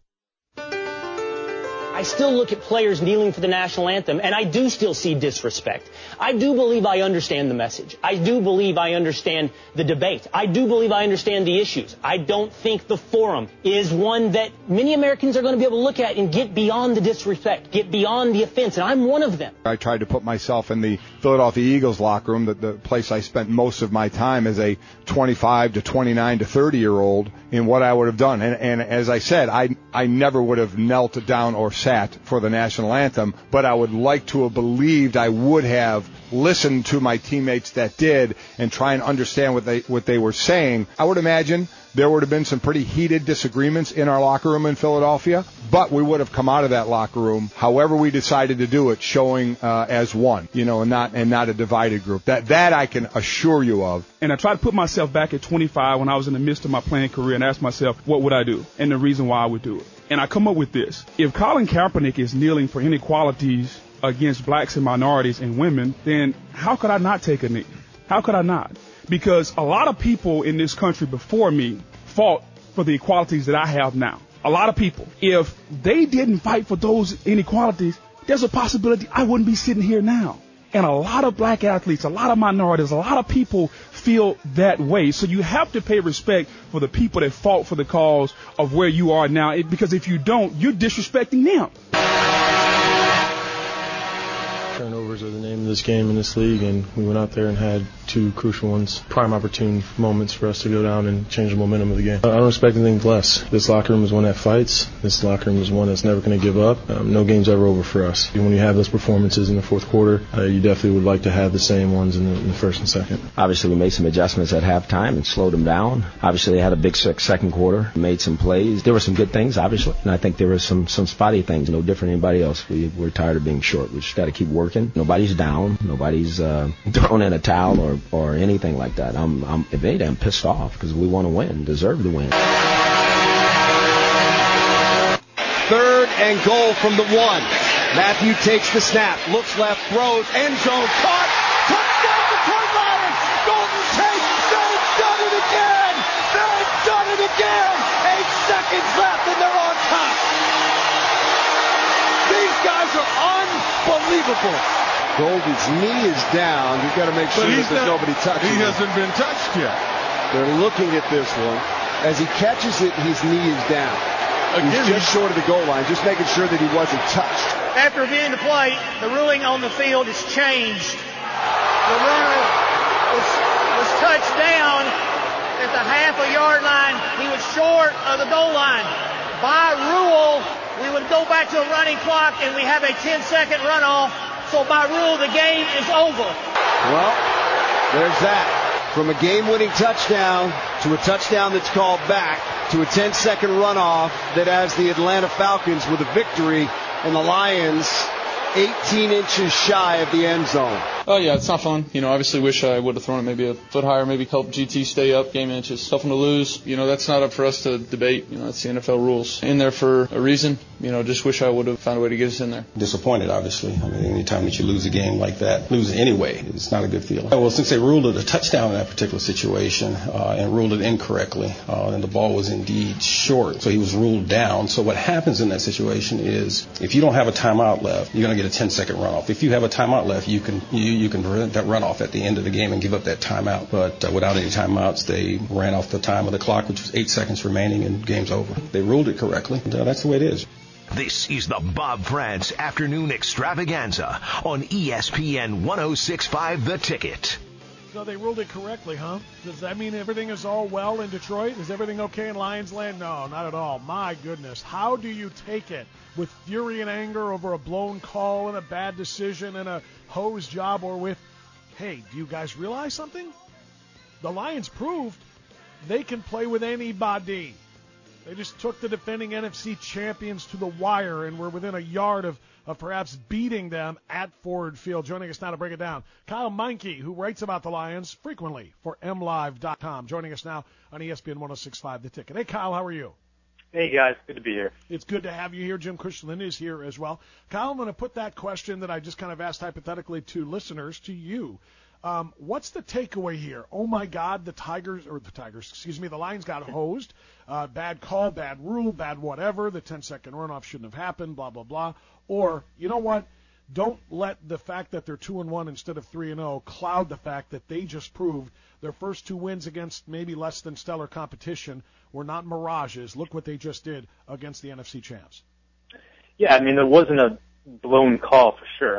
I still look at players kneeling for the national anthem, and I do still see disrespect. I do believe I understand the message. I do believe I understand the debate. I do believe I understand the issues. I don't think the forum is one that many Americans are going to be able to look at and get beyond the disrespect, get beyond the offense, and I'm one of them. I tried to put myself in the Philadelphia Eagles locker room, the place I spent most of my time as a 25 to 29 to 30-year-old, in what I would have done. And as I said, I never would have knelt down or sat sat for the national anthem, but I would like to have believed I would have listened to my teammates that did and try and understand what they were saying. I would imagine there would have been some pretty heated disagreements in our locker room in Philadelphia, but we would have come out of that locker room, however we decided to do it, showing as one, and not a divided group. That I can assure you of. And I try to put myself back at 25 when I was in the midst of my playing career and ask myself, what would I do? And the reason why I would do it. And I come up with this. If Colin Kaepernick is kneeling for inequalities against blacks and minorities and women, then how could I not take a knee? How could I not? Because a lot of people in this country before me fought for the equalities that I have now. A lot of people. If they didn't fight for those inequalities, there's a possibility I wouldn't be sitting here now. And a lot of black athletes, a lot of minorities, a lot of people feel that way. So you have to pay respect for the people that fought for the cause of where you are now, because if you don't, you're disrespecting them. Turnovers are the name of this game in this league, and we went out there and had two crucial ones, prime opportune moments for us to go down and change the momentum of the game. I don't expect anything less. This locker room is one that fights. This locker room is one that's never going to give up. No game's ever over for us. When you have those performances in the fourth quarter, you definitely would like to have the same ones in the first and second. Obviously, we made some adjustments at halftime and slowed them down. Obviously, they had a big second quarter, made some plays. There were some good things, obviously, and I think there were some spotty things, no different than anybody else. We're tired of being short. We just got to keep working. Nobody's down. Nobody's thrown in a towel or anything like that. I'm pissed off because we want to win, deserve to win. 3rd and goal from the 1. Matthew takes the snap, looks left, throws, end zone, caught, touchdown Detroit Lions. Golden Tate, they've done it again. They've done it again. 8 seconds left and they're on top. These guys are unbelievable. Golden's knee is down. You've got to make sure that there's nobody touching him. He hasn't been touched yet. They're looking at this one. As he catches it, his knee is down. He's just short of the goal line, just making sure that he wasn't touched. After reviewing the play, the ruling on the field has changed. The runner was touched down at the half-a-yard line. He was short of the goal line. By rule, we would go back to a running clock and we have a 10-second runoff. So by rule, the game is over. Well, there's that. From a game-winning touchdown to a touchdown that's called back to a 10-second runoff that has the Atlanta Falcons with a victory and the Lions 18 inches shy of the end zone. Oh, yeah, it's not fun. Obviously wish I would have thrown it maybe a foot higher, maybe help GT stay up. Game inches, tough one to lose. That's not up for us to debate. That's the NFL rules. In there for a reason. Just wish I would have found a way to get us in there. Disappointed, obviously. Anytime that you lose a game like that, lose anyway, it's not a good feeling. Well, since they ruled it a touchdown in that particular situation and ruled it incorrectly, and the ball was indeed short, so he was ruled down. So what happens in that situation is if you don't have a timeout left, you're going to get a 10-second runoff. If you have a timeout left, you can prevent that runoff at the end of the game and give up that timeout. But without any timeouts, they ran off the time of the clock, which was 8 seconds remaining, and game's over. They ruled it correctly. That's the way it is. This is the Bob France Afternoon Extravaganza on ESPN 106.5 The Ticket. So they ruled it correctly, huh? Does that mean everything is all well in Detroit? Is everything okay in Lions land? No, not at all. My goodness. How do you take it? With fury and anger over a blown call and a bad decision and a hose job, or with, hey, do you guys realize something? The Lions proved they can play with anybody. They just took the defending NFC champions to the wire and were within a yard of perhaps beating them at Ford Field. Joining us now to break it down, Kyle Meinke, who writes about the Lions frequently for MLive.com. Joining us now on ESPN 106.5 The Ticket. Hey, Kyle, how are you? Hey, guys. Good to be here. It's good to have you here. Jim Cushman is here as well. Kyle, I'm going to put that question that I just kind of asked hypothetically to listeners to you. What's the takeaway here? Oh, my God, the Lions got hosed. Bad call, bad rule, bad whatever. The 10-second runoff shouldn't have happened, blah, blah, blah. Or, you know what? Don't let the fact that they're 2-1 instead of 3-0 cloud the fact that they just proved their first 2 wins against maybe less than stellar competition were not mirages. Look what they just did against the NFC champs. Yeah, there wasn't a blown call for sure.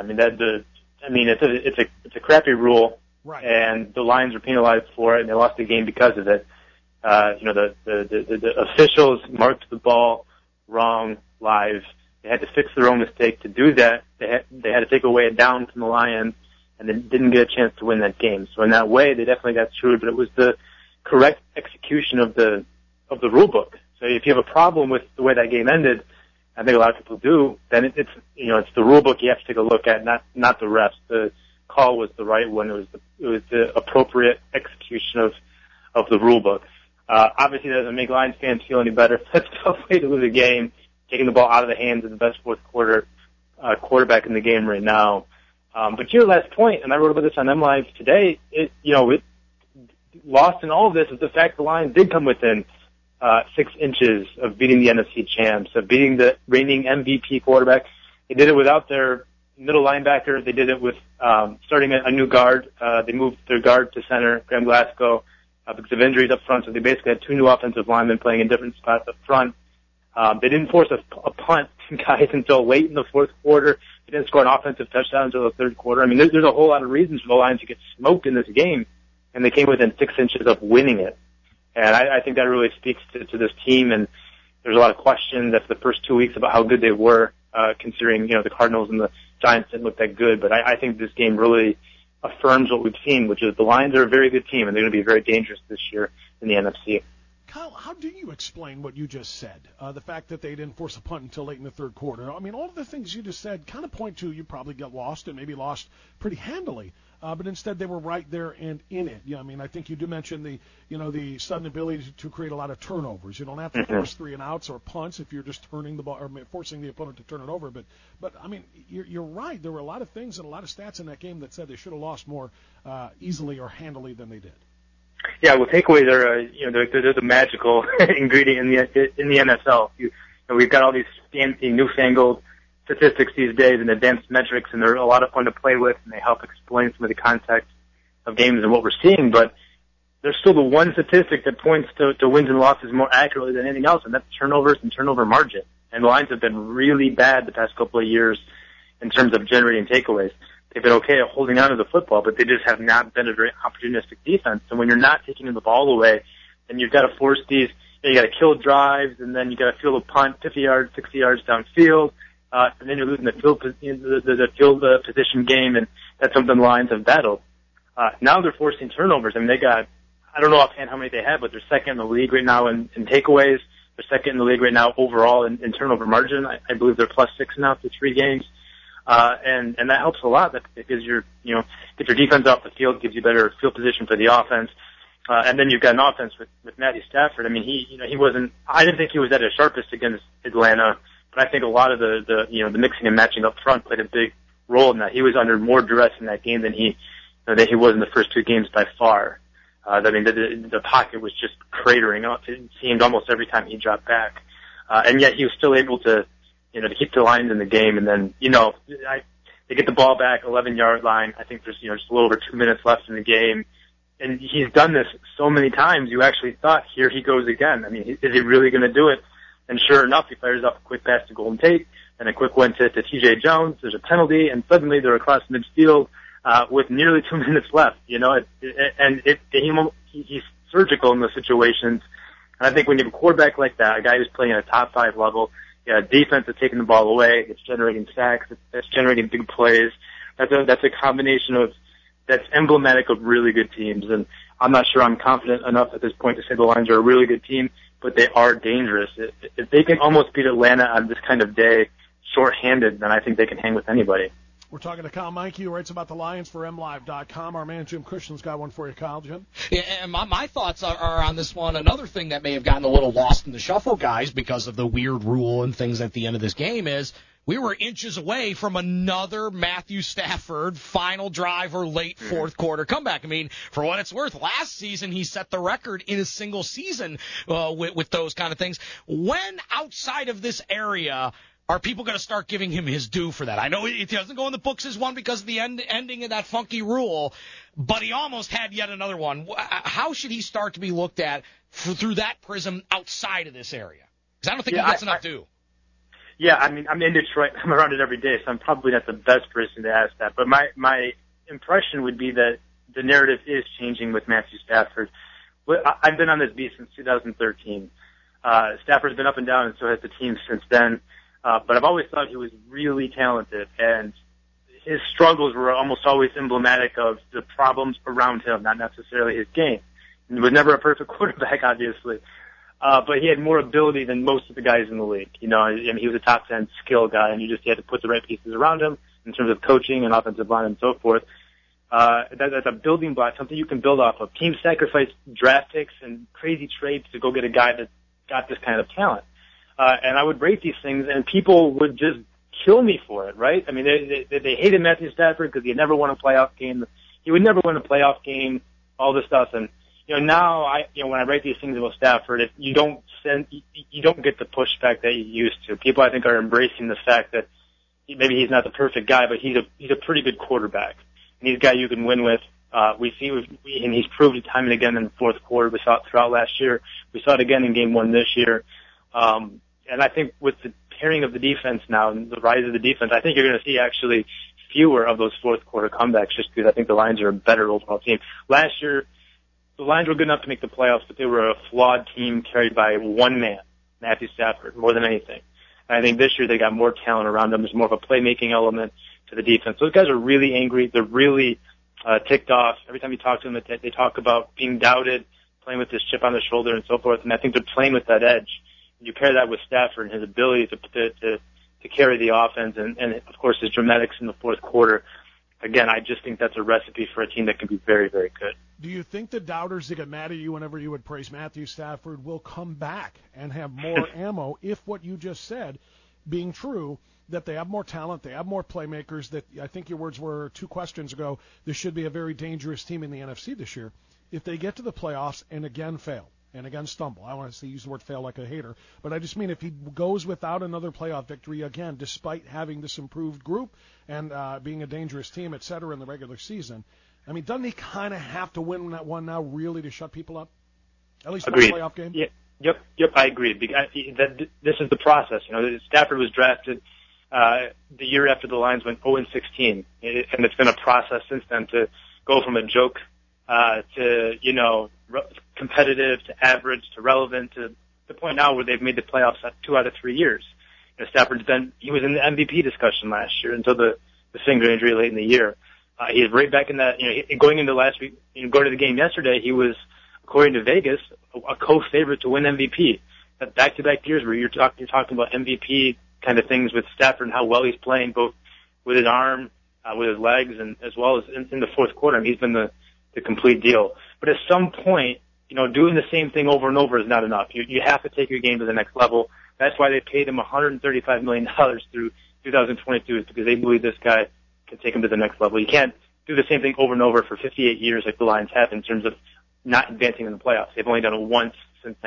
It's a crappy rule, right? And the Lions were penalized for it, and they lost the game because of it. The officials marked the ball wrong live. They had to fix their own mistake. To do that, they had to take away a down from the Lions, and then didn't get a chance to win that game. So in that way, they definitely got screwed, but it was the correct execution of the rule book. So if you have a problem with the way that game ended, I think a lot of people do, then it's the rule book you have to take a look at, not the refs. The call was the right one. It was the appropriate execution of the rule book. Obviously that doesn't make Lions fans feel any better. That's a tough way to lose a game, taking the ball out of the hands of the best fourth quarter quarterback in the game right now. But your last point, and I wrote about this on MLive today, it lost in all of this is the fact the Lions did come within 6 inches of beating the NFC champs, of beating the reigning MVP quarterback. They did it without their middle linebacker. They did it with starting a new guard. They moved their guard to center, Graham Glasgow, because of injuries up front. So they basically had 2 new offensive linemen playing in different spots up front. They didn't force a punt, guys, until late in the fourth quarter. They didn't score an offensive touchdown until the third quarter. I mean, there's a whole lot of reasons for the Lions to get smoked in this game, and they came within 6 inches of winning it. And I think that really speaks to this team, and there's a lot of questions after the first 2 weeks about how good they were, considering, the Cardinals and the Giants didn't look that good. But I think this game really affirms what we've seen, which is the Lions are a very good team, and they're going to be very dangerous this year in the NFC. Kyle, how do you explain what you just said? The fact that they didn't force a punt until late in the third quarter. I mean, all of the things you just said kind of point to you probably got lost and maybe lost pretty handily. But instead they were right there and in it. Yeah, I mean, I think you do mention the sudden ability to create a lot of turnovers. You don't have to force 3 and outs or punts if you're just turning the ball or forcing the opponent to turn it over. But I mean, you're right. There were a lot of things and a lot of stats in that game that said they should have lost more easily or handily than they did. Yeah, well, takeaways are they're the magical ingredient in the NFL. We've got all these fancy, newfangled statistics these days and advanced metrics, and they're a lot of fun to play with, and they help explain some of the context of games and what we're seeing. But there's still the one statistic that points to wins and losses more accurately than anything else, and that's turnovers and turnover margin. And the Lions have been really bad the past couple of years in terms of generating takeaways. They've been okay at holding on to the football, but they just have not been a very opportunistic defense. So when you're not taking the ball away, then you've got to force these, you got to kill drives, and then you got to field a punt 50 yards, 60 yards downfield, and then you're losing the field position game, and that's something the Lions have battled. Now they're forcing turnovers. I mean, they got, I don't know offhand how many they have, but they're second in the league right now in takeaways. They're second in the league right now overall in turnover margin. I believe they're +6 now through 3 games. And that helps a lot. That because get your defense off the field, gives you better field position for the offense. And then you've got an offense with Matthew Stafford. I mean, he wasn't, I didn't think he was at his sharpest against Atlanta, but I think a lot of the mixing and matching up front played a big role in that. He was under more duress in that game than he was in the first 2 games by far. I mean, the pocket was just cratering up. It seemed almost every time he dropped back. And yet he was still able to keep the Lions in the game. And then, they get the ball back, 11-yard line. I think there's, just a little over 2 minutes left in the game. And he's done this so many times, you actually thought, here he goes again. I mean, is he really going to do it? And sure enough, he fires off a quick pass to Golden Tate and a quick one to TJ Jones. There's a penalty, and suddenly they're across midfield with nearly 2 minutes left. He's surgical in those situations. And I think when you have a quarterback like that, a guy who's playing at a top 5 level, defense is taking the ball away, it's generating sacks, it's generating big plays. That's a combination that's emblematic of really good teams. And I'm not sure I'm confident enough at this point to say the Lions are a really good team, but they are dangerous. If they can almost beat Atlanta on this kind of day, shorthanded, then I think they can hang with anybody. We're talking to Kyle Meinke, who writes about the Lions for MLive.com. Our man Jim Cushion's got one for you, Kyle. Jim? Yeah, and my thoughts are on this one. Another thing that may have gotten a little lost in the shuffle, guys, because of the weird rule and things at the end of this game is we were inches away from another Matthew Stafford final drive or late fourth quarter comeback. I mean, for what it's worth, last season he set the record in a single season with those kind of things. When outside of this area are people going to start giving him his due for that? I know it doesn't go in the books as one because of the ending of that funky rule, but he almost had yet another one. How should he start to be looked at through that prism outside of this area? Because I don't think he gets enough due. Yeah, I mean, I'm in Detroit. I'm around it every day, so I'm probably not the best person to ask that. But my impression would be that the narrative is changing with Matthew Stafford. I've been on this beat since 2013. Stafford's been up and down, and so has the team since then. but I've always thought he was really talented, and his struggles were almost always emblematic of the problems around him, not necessarily his game. He was never a perfect quarterback, obviously, but he had more ability than most of the guys in the league. You know, and he was a top 10 skill guy, and you just had to put the right pieces around him in terms of coaching and offensive line and so forth. That's a building block, something you can build off of. Teams sacrifice draft picks and crazy trades to go get a guy that got this kind of talent. And I would rate these things, and people would just kill me for it, right? I mean, they hated Matthew Stafford because he had never won a playoff game. He would never win a playoff game, all this stuff. And, you know, now when I write these things about Stafford, you don't get the pushback that you used to. People, I think, are embracing the fact that maybe he's not the perfect guy, but he's a pretty good quarterback. And he's a guy you can win with. And he's proved it time and again in the fourth quarter. We saw it throughout last year. We saw it again in game 1 this year. And I think with the pairing of the defense now and the rise of the defense, I think you're going to see actually fewer of those fourth quarter comebacks just because I think the Lions are a better overall team. Last year, the Lions were good enough to make the playoffs, but they were a flawed team carried by one man, Matthew Stafford, more than anything. And I think this year they got more talent around them. There's more of a playmaking element to the defense. Those guys are really angry. They're really ticked off. Every time you talk to them, they talk about being doubted, playing with this chip on their shoulder and so forth. And I think they're playing with that edge. You pair that with Stafford and his ability to carry the offense and of course his dramatics in the fourth quarter. Again, I just think that's a recipe for a team that can be very, very good. Do you think the doubters that get mad at you whenever you would praise Matthew Stafford will come back and have more ammo if what you just said being true, that they have more talent, they have more playmakers, that I think your words were 2 questions ago, this should be a very dangerous team in the NFC this year. If they get to the playoffs and again fail, and again stumble. I want to use the word fail like a hater, but I just mean if he goes without another playoff victory again, despite having this improved group and being a dangerous team, et cetera, in the regular season, I mean, doesn't he kind of have to win that one now really to shut people up? At least Agreed. One playoff game? Yeah, yep, I agree. This is the process. You know, Stafford was drafted the year after the Lions went 0-16, and it's been a process since then to go from a joke to, you know, competitive to average to relevant to the point now where they've made the playoffs 2 out of 3 years. You know, he was in the MVP discussion last year until the finger injury late in the year. He's right back in that, you know, going into last week, going to the game yesterday, he was, according to Vegas, a co-favorite to win MVP. Back-to-back years where you're talking about MVP kind of things with Stafford and how well he's playing, both with his arm, with his legs, and as well as in the fourth quarter. I mean, he's been the complete deal. But at some point, you know, doing the same thing over and over is not enough. You have to take your game to the next level. That's why they paid him $135 million through 2022, is because they believe this guy can take him to the next level. You can't do the same thing over and over for 58 years like the Lions have in terms of not advancing in the playoffs. They've only done it once since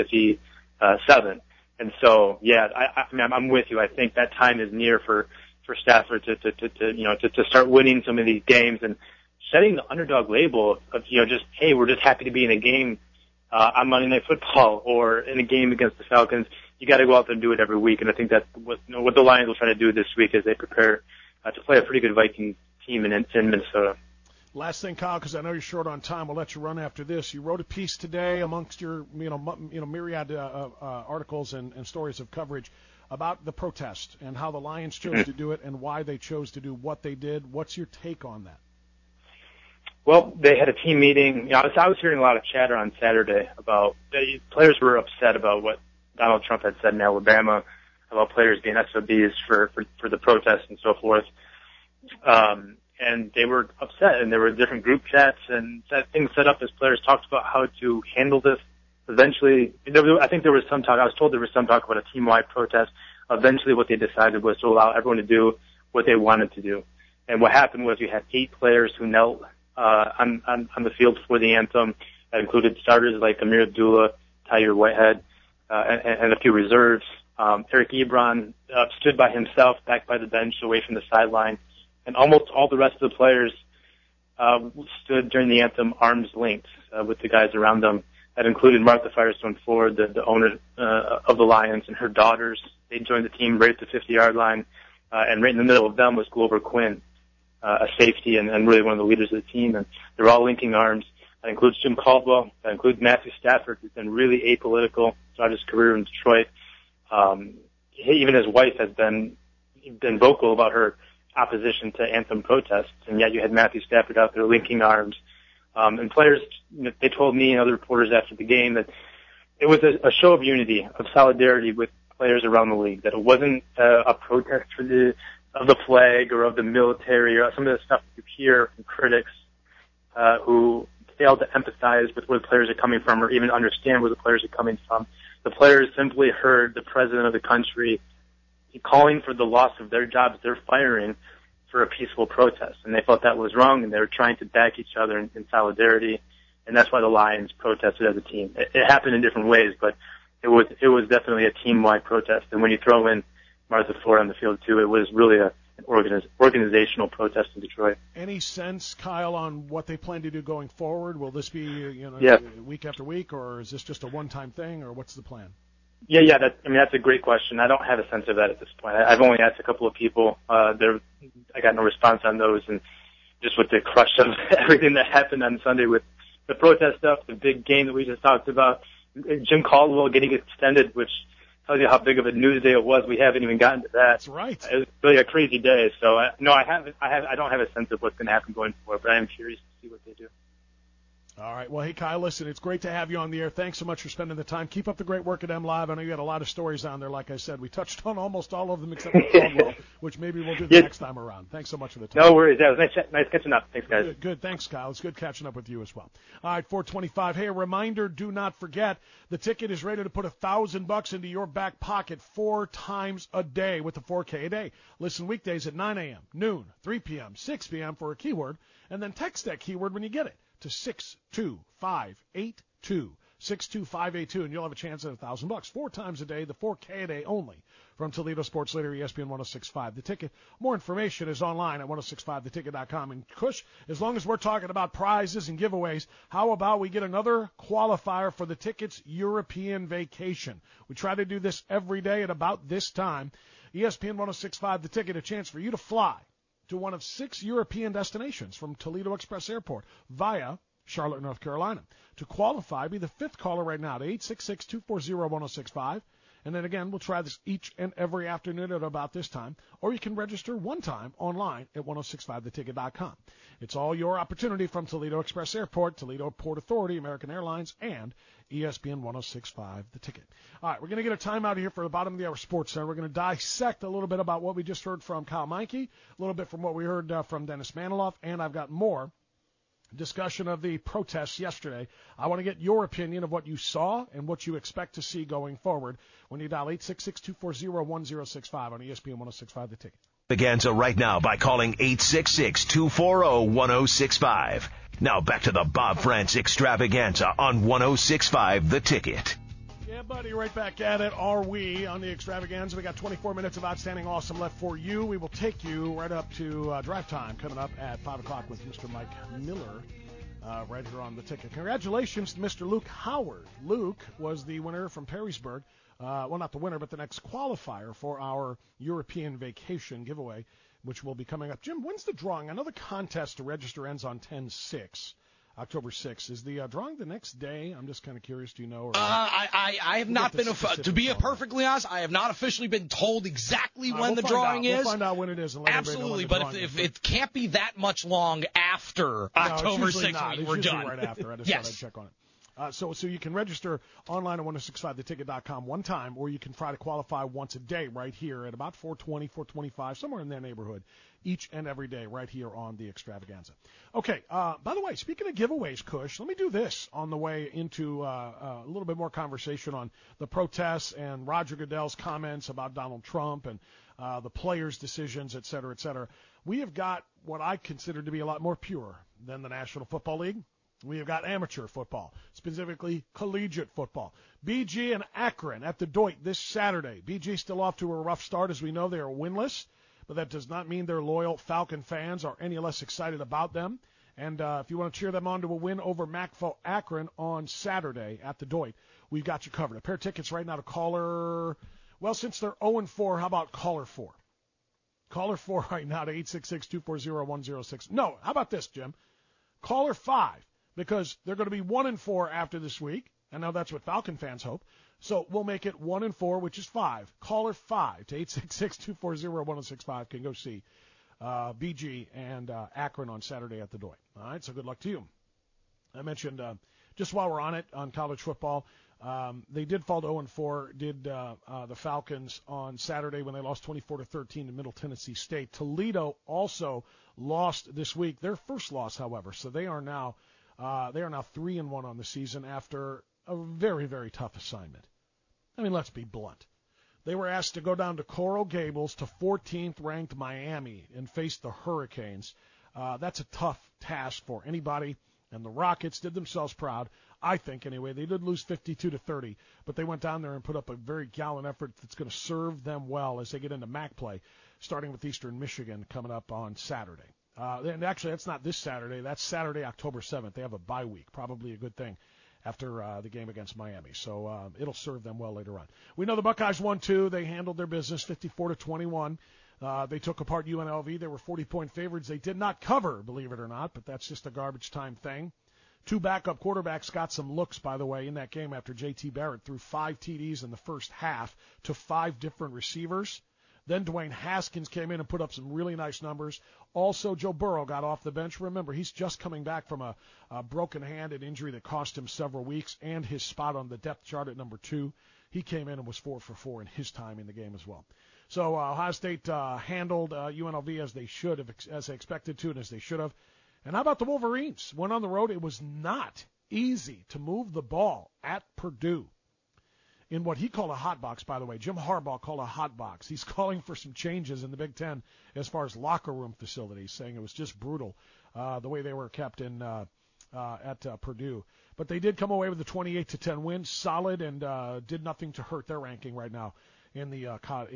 1957. And so, yeah, I mean, I'm with you. I think that time is near for Stafford to start winning some of these games and setting the underdog label of, you know, just, hey, we're just happy to be in a game on Monday Night Football or in a game against the Falcons. You got to go out there and do it every week. And I think that's what the Lions will try to do this week as they prepare to play a pretty good Viking team in Minnesota. Last thing, Kyle, because I know you're short on time, we'll let you run after this. You wrote a piece today amongst your myriad articles and stories of coverage about the protest and how the Lions chose to do it and why they chose to do what they did. What's your take on that? Well, they had a team meeting. You know, I was hearing a lot of chatter on Saturday about players were upset about what Donald Trump had said in Alabama about players being SOBs for the protests and so forth. And they were upset, and there were different group chats and things set up as players talked about how to handle this. Eventually, I think there was some talk. I was told there was some talk about a team-wide protest. Eventually, what they decided was to allow everyone to do what they wanted to do. And what happened was you had 8 players who knelt on the field for the anthem. That included starters like Amir Abdullah, Tahir Whitehead, and a few reserves. Eric Ebron stood by himself, back by the bench, away from the sideline. And almost all the rest of the players stood during the anthem arm's length with the guys around them. That included Martha Firestone Ford, the owner of the Lions, and her daughters. They joined the team right at the 50-yard line. And right in the middle of them was Glover Quinn, a safety and really one of the leaders of the team. And they're all linking arms. That includes Jim Caldwell. That includes Matthew Stafford, who's been really apolitical throughout his career in Detroit. even his wife has been vocal about her opposition to anthem protests, and yet you had Matthew Stafford out there linking arms. And players, they told me and other reporters after the game that it was a show of unity, of solidarity with players around the league, that it wasn't a protest of the flag or of the military or some of the stuff you hear from critics who fail to empathize with where the players are coming from or even understand where the players are coming from. The players simply heard the president of the country calling for the loss of their jobs, their firing, for a peaceful protest. And they felt that was wrong, and they were trying to back each other in solidarity. And that's why the Lions protested as a team. It happened in different ways, but it was definitely a team-wide protest. And when you throw in Martha Ford on the field too, it was really an organizational protest in Detroit. Any sense, Kyle, on what they plan to do going forward? Will this be week after week, or is this just a one-time thing, or what's the plan? Yeah. That's a great question. I don't have a sense of that at this point. I've only asked a couple of people. I got no response on those, and just with the crush of everything that happened on Sunday with the protest stuff, the big game that we just talked about, Jim Caldwell getting extended, which tells you how big of a news day it was. We haven't even gotten to that. That's right. It was really a crazy day. So I don't have a sense of what's going to happen going forward, but I am curious to see what they do. All right. Well, hey, Kyle, listen, it's great to have you on the air. Thanks so much for spending the time. Keep up the great work at MLive. I know you had a lot of stories on there. Like I said, we touched on almost all of them except for Caldwell, which maybe we'll do the next time around. Thanks so much for the time. No worries. That was nice catching up. Thanks, guys. Good. Thanks, Kyle. It's good catching up with you as well. All right, 425. Hey, a reminder, do not forget, the ticket is ready to put $1,000 into your back pocket 4 times a day with the 4K a day. Listen weekdays at 9 a.m., noon, 3 p.m., 6 p.m. for a keyword, and then text that keyword when you get it to 62582. 62582, and you'll have a chance at $1,000 4 times a day, the 4K a day only, from Toledo Sports Leader, ESPN 106.5 The Ticket. More information is online at 1065theticket.com. And Kush, as long as we're talking about prizes and giveaways, how about we get another qualifier for the Ticket's European vacation? We try to do this every day at about this time. ESPN 106.5 The Ticket, a chance for you to fly to one of 6 European destinations from Toledo Express Airport via Charlotte, North Carolina. To qualify, be the 5th caller right now to 866-240-1065. And then again, we'll try this each and every afternoon at about this time. Or you can register one time online at 1065theticket.com. It's all your opportunity from Toledo Express Airport, Toledo Port Authority, American Airlines, and ESPN 106.5 The Ticket. All right, we're going to get a timeout here for the bottom of the hour Sports Center. We're going to dissect a little bit about what we just heard from Kyle Meinke, a little bit from what we heard from Dennis Maniloff, and I've got more discussion of the protests yesterday. I want to get your opinion of what you saw and what you expect to see going forward when you dial 866-240-1065 on ESPN 106.5 The Ticket. Extravaganza right now by calling 866-240-1065. Now back to the Bob France Extravaganza on 106.5 The Ticket. Yeah, buddy, right back at it. Are we on the Extravaganza? We got 24 minutes of outstanding awesome left for you. We will take you right up to drive time coming up at 5 o'clock with Mr. Mike Miller right here on The Ticket. Congratulations to Mr. Luke Howard. Luke was the winner from Perrysburg. Well, not the winner, but the next qualifier for our European vacation giveaway, which will be coming up. Jim, when's the drawing? I know the contest to register ends on 10/6. October 6th. Is the drawing the next day? I'm just kind of curious. Do you know? Or I have not been, to be perfectly honest, I have not officially been told exactly when the drawing is. We'll find out when it is. And absolutely, but if it can't be that much long after October 6th, we're done. Right after. I just thought I'd check on it. So you can register online at 1065theticket.com one time, or you can try to qualify once a day right here at about 4:20, 4:25, somewhere in their neighborhood, each and every day right here on the Extravaganza. Okay, by the way, speaking of giveaways, Kush, let me do this on the way into a little bit more conversation on the protests and Roger Goodell's comments about Donald Trump and the players' decisions, et cetera, et cetera. We have got what I consider to be a lot more pure than the National Football League. We have got amateur football, specifically collegiate football. BG and Akron at the Doit this Saturday. BG still off to a rough start. As we know, they are winless, but that does not mean their loyal Falcon fans are any less excited about them. And if you want to cheer them on to a win over MACFO Akron on Saturday at the Doit, we've got you covered. A pair of tickets right now to caller, well, since they're 0-4, how about caller 4? Caller 4 right now to 866-240-1065. No, how about this, Jim? Caller 5. Because they're going to be 1-4 after this week. I know that's what Falcon fans hope. So we'll make it 1 and 4, which is 5. Caller 5 to 866-240-1065 can go see BG and Akron on Saturday at the Doi. All right, so good luck to you. I mentioned just while we're on it, on college football, they did fall to 0-4, did the Falcons on Saturday when they lost 24-13 to Middle Tennessee State. Toledo also lost this week, their first loss, however, so they are now 3-1 on the season after a very, very tough assignment. I mean, let's be blunt. They were asked to go down to Coral Gables to 14th ranked Miami and face the Hurricanes. That's a tough task for anybody. And the Rockets did themselves proud, I think anyway. They did lose 52-30, but they went down there and put up a very gallant effort that's going to serve them well as they get into MAC play, starting with Eastern Michigan coming up on Saturday. And actually, that's not this Saturday. That's Saturday, October 7th. They have a bye week, probably a good thing after the game against Miami. So it'll serve them well later on. We know the Buckeyes won, too. They handled their business 54-21. They took apart UNLV. They were 40-point favorites. They did not cover, believe it or not, but that's just a garbage time thing. 2 backup quarterbacks got some looks, by the way, in that game after J.T. Barrett threw 5 TDs in the first half to 5 different receivers. Then Dwayne Haskins came in and put up some really nice numbers. Also, Joe Burrow got off the bench. Remember, he's just coming back from a broken hand and injury that cost him several weeks and his spot on the depth chart at number 2. He came in and was 4 for 4 in his time in the game as well. So Ohio State handled UNLV as they should have, as they expected to, and as they should have. And how about the Wolverines? Went on the road. It was not easy to move the ball at Purdue in what he called a hot box, by the way. Jim Harbaugh called a hot box. He's calling for some changes in the Big Ten as far as locker room facilities, saying it was just brutal the way they were kept in at Purdue. But they did come away with a 28-10 win, solid, and did nothing to hurt their ranking right now in the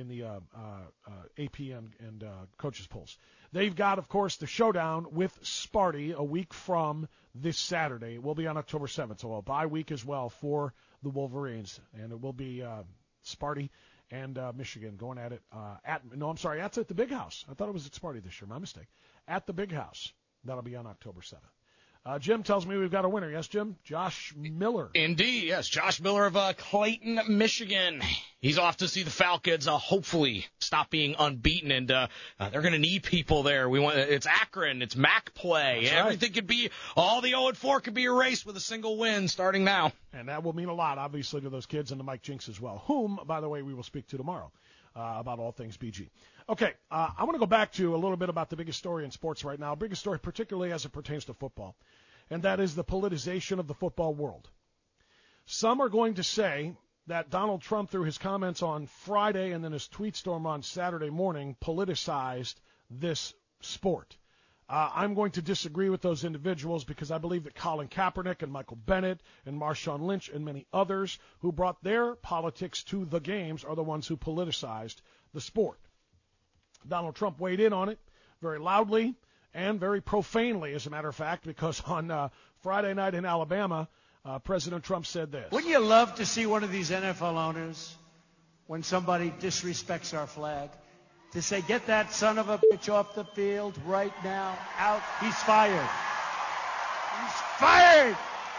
AP and coaches polls. They've got, of course, the showdown with Sparty a week from this Saturday. It will be on October 7th, so a bye week as well for the Wolverines, and it will be Sparty and Michigan going at it. That's at the Big House. I thought it was at Sparty this year. My mistake. At the Big House. That'll be on October 7th. Jim tells me we've got a winner. Yes, Jim? Josh Miller. Indeed, yes. Josh Miller of Clayton, Michigan. He's off to see the Falcons hopefully stop being unbeaten, and they're going to need people there. It's Akron. It's MAC play. That's Everything could be, all the 0-4 could be erased with a single win starting now. And that will mean a lot, obviously, to those kids and to Mike Jinks as well, whom, by the way, we will speak to tomorrow about all things BG. Okay, I want to go back to a little bit about the biggest story in sports right now, biggest story particularly as it pertains to football, and that is the politicization of the football world. Some are going to say that Donald Trump, through his comments on Friday and then his tweet storm on Saturday morning, politicized this sport. I'm going to disagree with those individuals because I believe that Colin Kaepernick and Michael Bennett and Marshawn Lynch and many others who brought their politics to the games are the ones who politicized the sport. Donald Trump weighed in on it very loudly and very profanely, as a matter of fact, because on Friday night in Alabama, President Trump said this. Wouldn't you love to see one of these NFL owners, when somebody disrespects our flag, to say, get that son of a bitch off the field right now, out, he's fired. He's fired!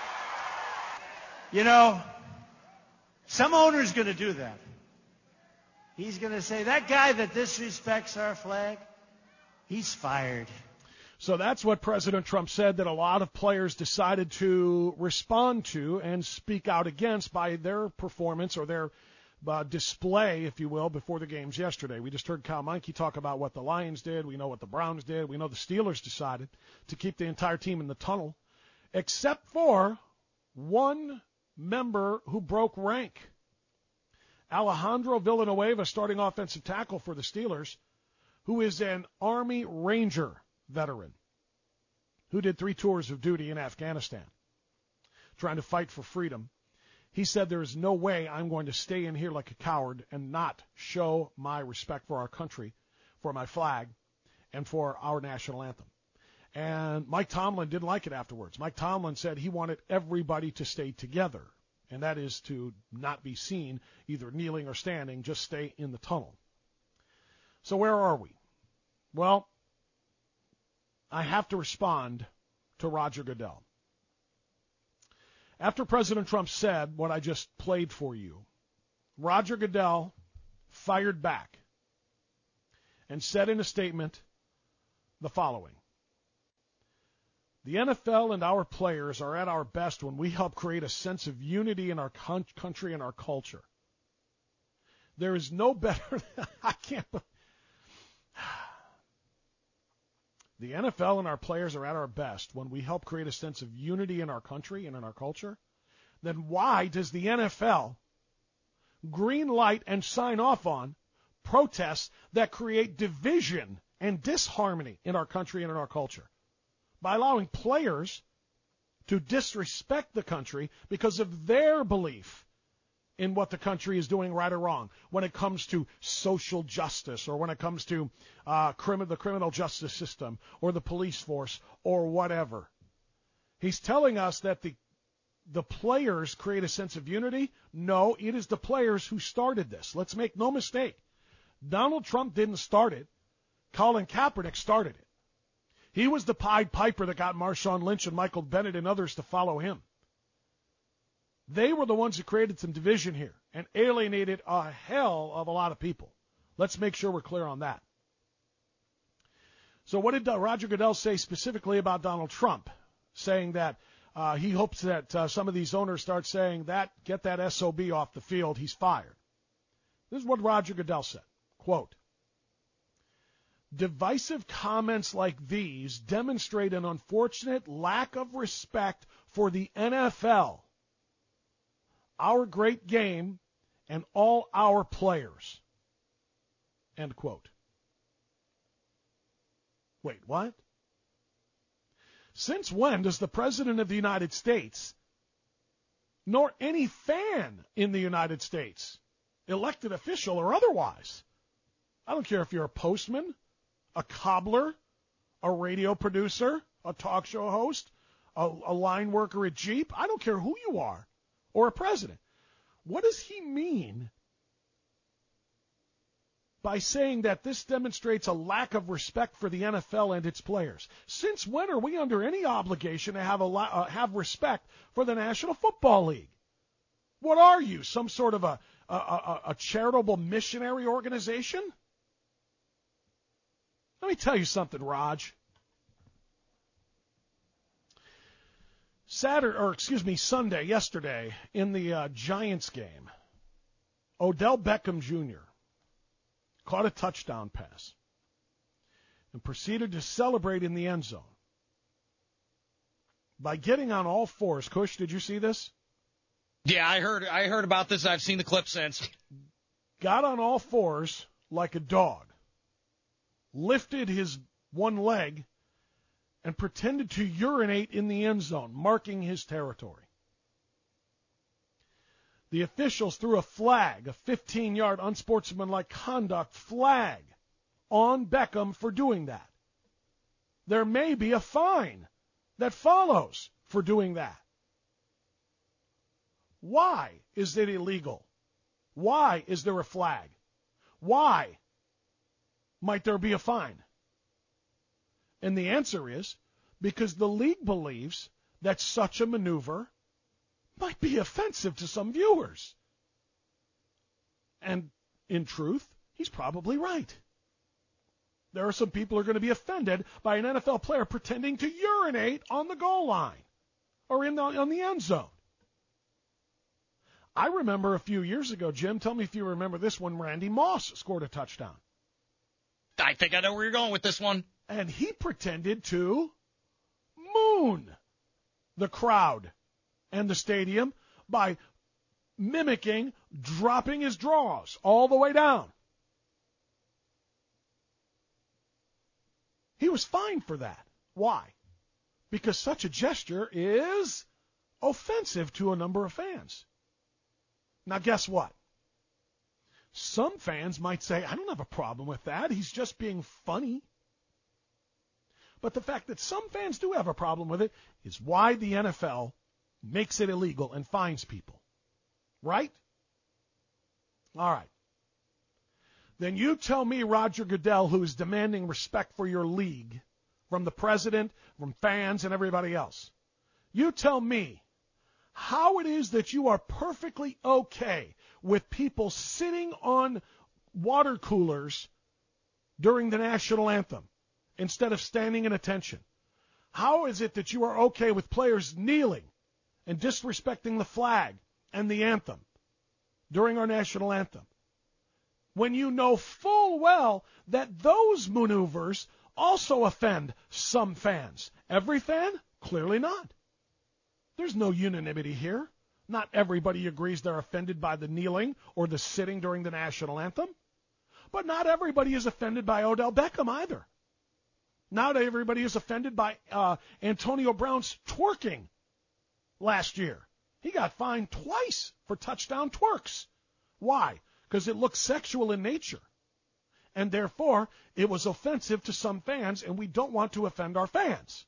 You know, some owner's going to do that. He's going to say, that guy that disrespects our flag, he's fired. So that's what President Trump said that a lot of players decided to respond to and speak out against by their performance or their display, if you will, before the games yesterday. We just heard Kyle Meinke talk about what the Lions did. We know what the Browns did. We know the Steelers decided to keep the entire team in the tunnel, except for one member who broke rank. Alejandro Villanueva, starting offensive tackle for the Steelers, who is an Army Ranger veteran who did 3 tours of duty in Afghanistan trying to fight for freedom. He said, there is no way I'm going to stay in here like a coward and not show my respect for our country, for my flag, and for our national anthem. And Mike Tomlin didn't like it afterwards. Mike Tomlin said he wanted everybody to stay together, and that is to not be seen either kneeling or standing, just stay in the tunnel. So where are we? Well, I have to respond to Roger Goodell. After President Trump said what I just played for you, Roger Goodell fired back and said in a statement the following: the NFL and our players are at our best when we help create a sense of unity in our country and our culture. There is no better. I can't. The NFL and our players are at our best when we help create a sense of unity in our country and in our culture. Then why does the NFL green light and sign off on protests that create division and disharmony in our country and in our culture? By allowing players to disrespect the country because of their belief in what the country is doing right or wrong when it comes to social justice or when it comes to the criminal justice system or the police force or whatever. He's telling us that the players create a sense of unity. No, it is the players who started this. Let's make no mistake. Donald Trump didn't start it. Colin Kaepernick started it. He was the Pied Piper that got Marshawn Lynch and Michael Bennett and others to follow him. They were the ones who created some division here and alienated a hell of a lot of people. Let's make sure we're clear on that. So what did Roger Goodell say specifically about Donald Trump? Saying that he hopes that some of these owners start saying that, get that SOB off the field, he's fired. This is what Roger Goodell said. Quote, divisive comments like these demonstrate an unfortunate lack of respect for the NFL, our great game, and all our players. End quote. Wait, what? Since when does the President of the United States, nor any fan in the United States, elected official or otherwise, I don't care if you're a postman, a cobbler, a radio producer, a talk show host, a line worker at Jeep, I don't care who you are, or a president. What does he mean by saying that this demonstrates a lack of respect for the NFL and its players? Since when are we under any obligation to have respect for the National Football League? What are you, some sort of a charitable missionary organization? Let me tell you something, Raj. Sunday, yesterday, in the Giants game, Odell Beckham Jr. caught a touchdown pass and proceeded to celebrate in the end zone by getting on all fours. Kush, did you see this? Yeah, I heard about this. I've seen the clip since. Got on all fours like a dog, lifted his one leg, and pretended to urinate in the end zone, marking his territory. The officials threw a flag, a 15-yard unsportsmanlike conduct flag, on Beckham for doing that. There may be a fine that follows for doing that. Why is it illegal? Why is there a flag? Why might there be a fine? And the answer is because the league believes that such a maneuver might be offensive to some viewers. And in truth, he's probably right. There are some people who are going to be offended by an NFL player pretending to urinate on the goal line or on the end zone. I remember a few years ago, Jim, tell me if you remember this, when Randy Moss scored a touchdown. I think I know where you're going with this one. And he pretended to moon the crowd and the stadium by mimicking dropping his drawers all the way down. He was fined for that. Why? Because such a gesture is offensive to a number of fans. Now, guess what? Some fans might say, I don't have a problem with that. He's just being funny. But the fact that some fans do have a problem with it is why the NFL makes it illegal and fines people. Right? All right. Then you tell me, Roger Goodell, who is demanding respect for your league from the president, from fans, and everybody else. You tell me how it is that you are perfectly okay with people sitting on water coolers during the national anthem instead of standing in attention? How is it that you are okay with players kneeling and disrespecting the flag and the anthem during our national anthem, when you know full well that those maneuvers also offend some fans? Every fan? Clearly not. There's no unanimity here. Not everybody agrees they're offended by the kneeling or the sitting during the national anthem. But not everybody is offended by Odell Beckham either. Not everybody is offended by Antonio Brown's twerking last year. He got fined twice for touchdown twerks. Why? Because it looked sexual in nature. And therefore, it was offensive to some fans, and we don't want to offend our fans.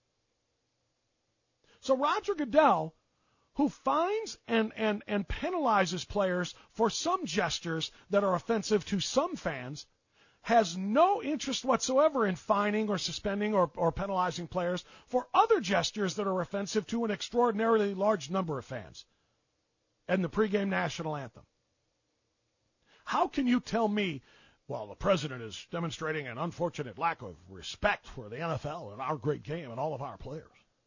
So Roger Goodell, who fines and penalizes players for some gestures that are offensive to some fans, has no interest whatsoever in fining or suspending or penalizing players for other gestures that are offensive to an extraordinarily large number of fans and the pregame national anthem. How can you tell me, well, the president is demonstrating an unfortunate lack of respect for the NFL and our great game and all of our players,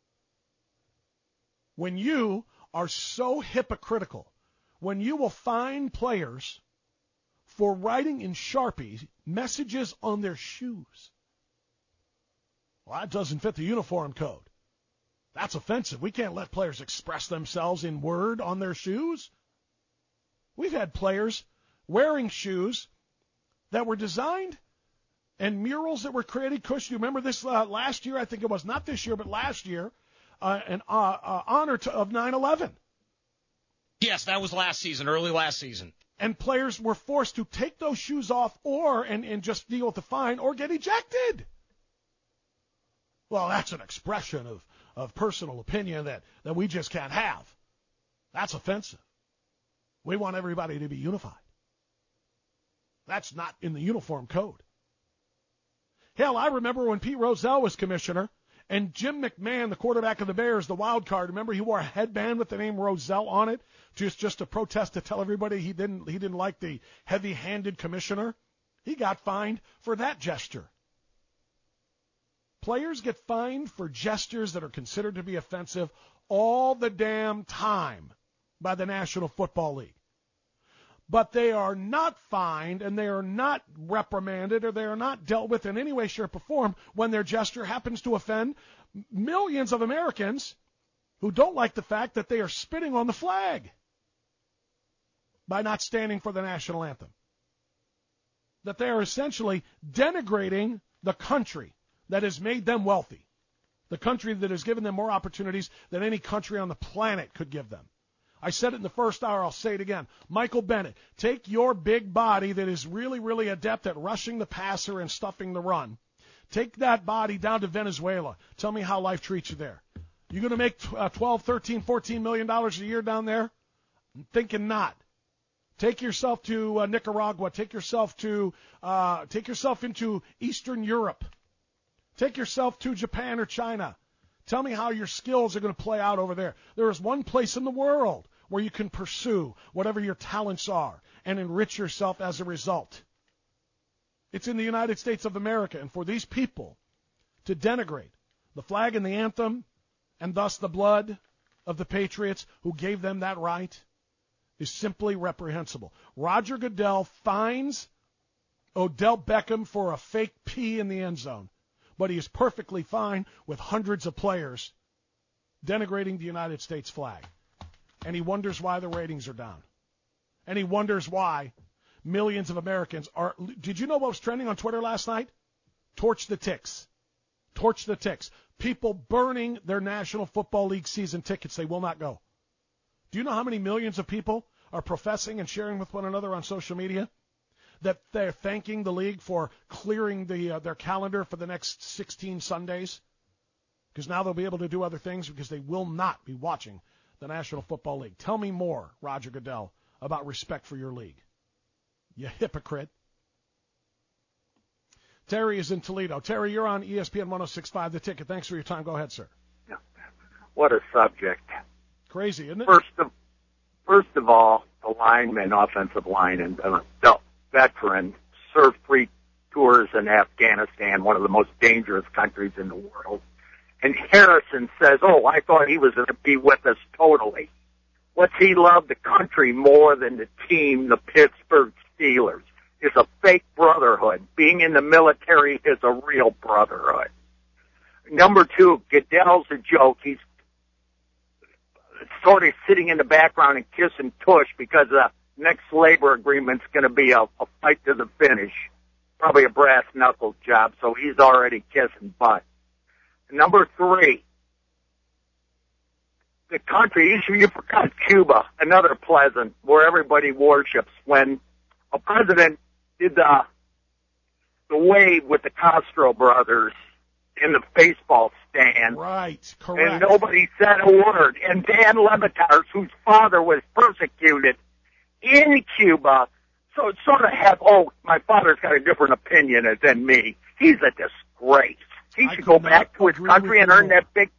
when you are so hypocritical, when you will fine players for writing in Sharpie messages on their shoes? Well, that doesn't fit the uniform code. That's offensive. We can't let players express themselves in word on their shoes. We've had players wearing shoes that were designed and murals that were created. Kush, do you remember this last year? I think it was not this year, but last year, in honor of 9/11. Yes, that was last season, early last season. And players were forced to take those shoes off and just deal with the fine or get ejected. Well, that's an expression of personal opinion that we just can't have. That's offensive. We want everybody to be unified. That's not in the uniform code. Hell, I remember when Pete Rozelle was commissioner and Jim McMahon, the quarterback of the Bears, the wild card, remember he wore a headband with the name Rozelle on it just to protest, to tell everybody he didn't like the heavy-handed commissioner? He got fined for that gesture. Players get fined for gestures that are considered to be offensive all the damn time by the National Football League. But they are not fined and they are not reprimanded or they are not dealt with in any way, shape, or form when their gesture happens to offend millions of Americans who don't like the fact that they are spitting on the flag by not standing for the national anthem. That they are essentially denigrating the country that has made them wealthy, the country that has given them more opportunities than any country on the planet could give them. I said it in the first hour, I'll say it again. Michael Bennett, take your big body that is really, really adept at rushing the passer and stuffing the run. Take that body down to Venezuela. Tell me how life treats you there. You going to make $12, $13, $14 million a year down there? I'm thinking not. Take yourself to Nicaragua. Take yourself into Eastern Europe. Take yourself to Japan or China. Tell me how your skills are going to play out over there. There is one place in the world where you can pursue whatever your talents are and enrich yourself as a result. It's in the United States of America. And for these people to denigrate the flag and the anthem and thus the blood of the Patriots who gave them that right is simply reprehensible. Roger Goodell fines Odell Beckham for a fake pee in the end zone. But he is perfectly fine with hundreds of players denigrating the United States flag. And he wonders why the ratings are down. And he wonders why millions of Americans are... Did you know what was trending on Twitter last night? Torch the Ticks. Torch the Ticks. People burning their National Football League season tickets. They will not go. Do you know how many millions of people are professing and sharing with one another on social media that they're thanking the league for clearing their calendar for the next 16 Sundays? Because now they'll be able to do other things because they will not be watching the National Football League. Tell me more, Roger Goodell, about respect for your league. You hypocrite. Terry is in Toledo. Terry, you're on ESPN 106.5 The Ticket. Thanks for your time. Go ahead, sir. What a subject. Crazy, isn't it? First of all, the lineman, offensive line, and veteran, served 3 tours in Afghanistan, one of the most dangerous countries in the world. And Harrison says, oh, I thought he was going to be with us totally. What's he love the country more than the team, the Pittsburgh Steelers? It's a fake brotherhood. Being in the military is a real brotherhood. Number 2, Goodell's a joke. He's sort of sitting in the background and kissing tush because the next labor agreement's going to be a fight to the finish. Probably a brass knuckles job, so he's already kissing butt. Number 3, the country, you forgot Cuba, another pleasant, where everybody worships. When a president did the wave with the Castro brothers in the baseball stand. Right, correct. And nobody said a word. And Dan Le Batard, whose father was persecuted in Cuba, so it sort of had, oh, my father's got a different opinion than me. He's a disgrace. He should go back to his country and earn that big...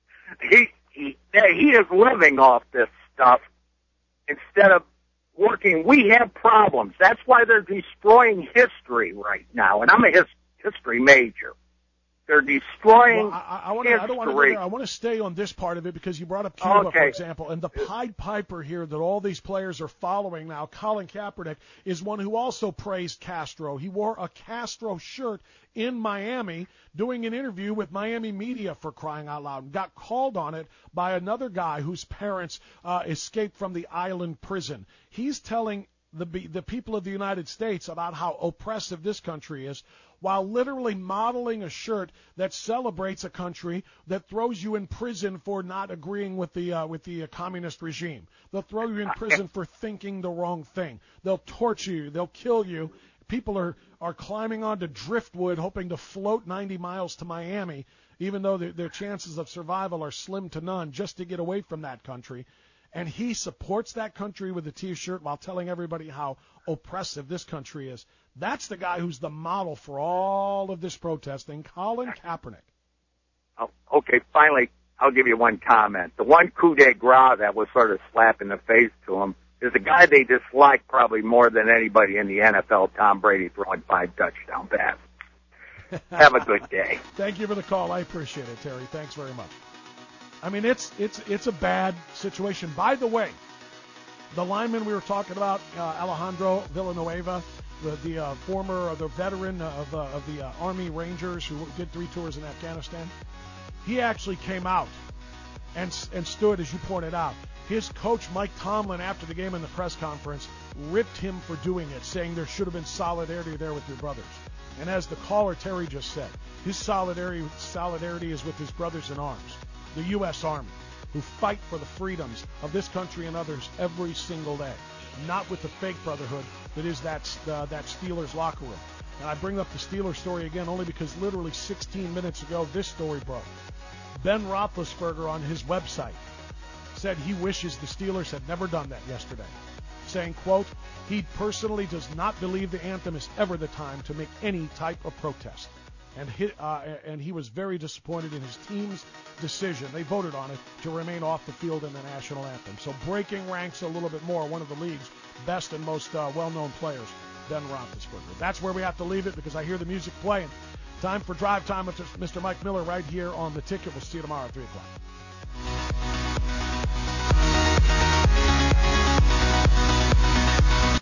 He is living off this stuff instead of working. We have problems. That's why they're destroying history right now. And I'm a history major. They're destroying history. I want to stay on this part of it because you brought up Cuba, for example. And the Pied Piper here that all these players are following now, Colin Kaepernick, is one who also praised Castro. He wore a Castro shirt in Miami doing an interview with Miami media, for crying out loud, and got called on it by another guy whose parents escaped from the island prison. He's telling the people of the United States about how oppressive this country is, while literally modeling a shirt that celebrates a country that throws you in prison for not agreeing with the communist regime. They'll throw you in prison for thinking the wrong thing. They'll torture you. They'll kill you. People are climbing onto driftwood hoping to float 90 miles to Miami, even though their chances of survival are slim to none, just to get away from that country. And he supports that country with a T-shirt while telling everybody how oppressive this country is. That's the guy who's the model for all of this protesting, Colin Kaepernick. Oh, okay, finally, I'll give you one comment. The one coup de grace that was sort of slap in the face to him is the guy they dislike probably more than anybody in the NFL, Tom Brady, throwing 5 touchdown passes. Have a good day. Thank you for the call. I appreciate it, Terry. Thanks very much. I mean, it's a bad situation. By the way, the lineman we were talking about, Alejandro Villanueva, the veteran of the Army Rangers who did 3 tours in Afghanistan, he actually came out and stood, as you pointed out. His coach, Mike Tomlin, after the game in the press conference, ripped him for doing it, saying there should have been solidarity there with your brothers. And as the caller Terry just said, his solidarity is with his brothers in arms, the U.S. Army, who fight for the freedoms of this country and others every single day, not with the fake brotherhood that is that Steelers locker room. And I bring up the Steelers story again only because literally 16 minutes ago this story broke. Ben Roethlisberger on his website said he wishes the Steelers had never done that yesterday, saying, quote, he personally does not believe the anthem is ever the time to make any type of protest. And he was very disappointed in his team's decision. They voted on it to remain off the field in the national anthem. So breaking ranks a little bit more, one of the league's best and most well-known players, Ben Roethlisberger. That's where we have to leave it because I hear the music playing. Time for Drive Time with Mr. Mike Miller right here on The Ticket. We'll see you tomorrow at 3 o'clock.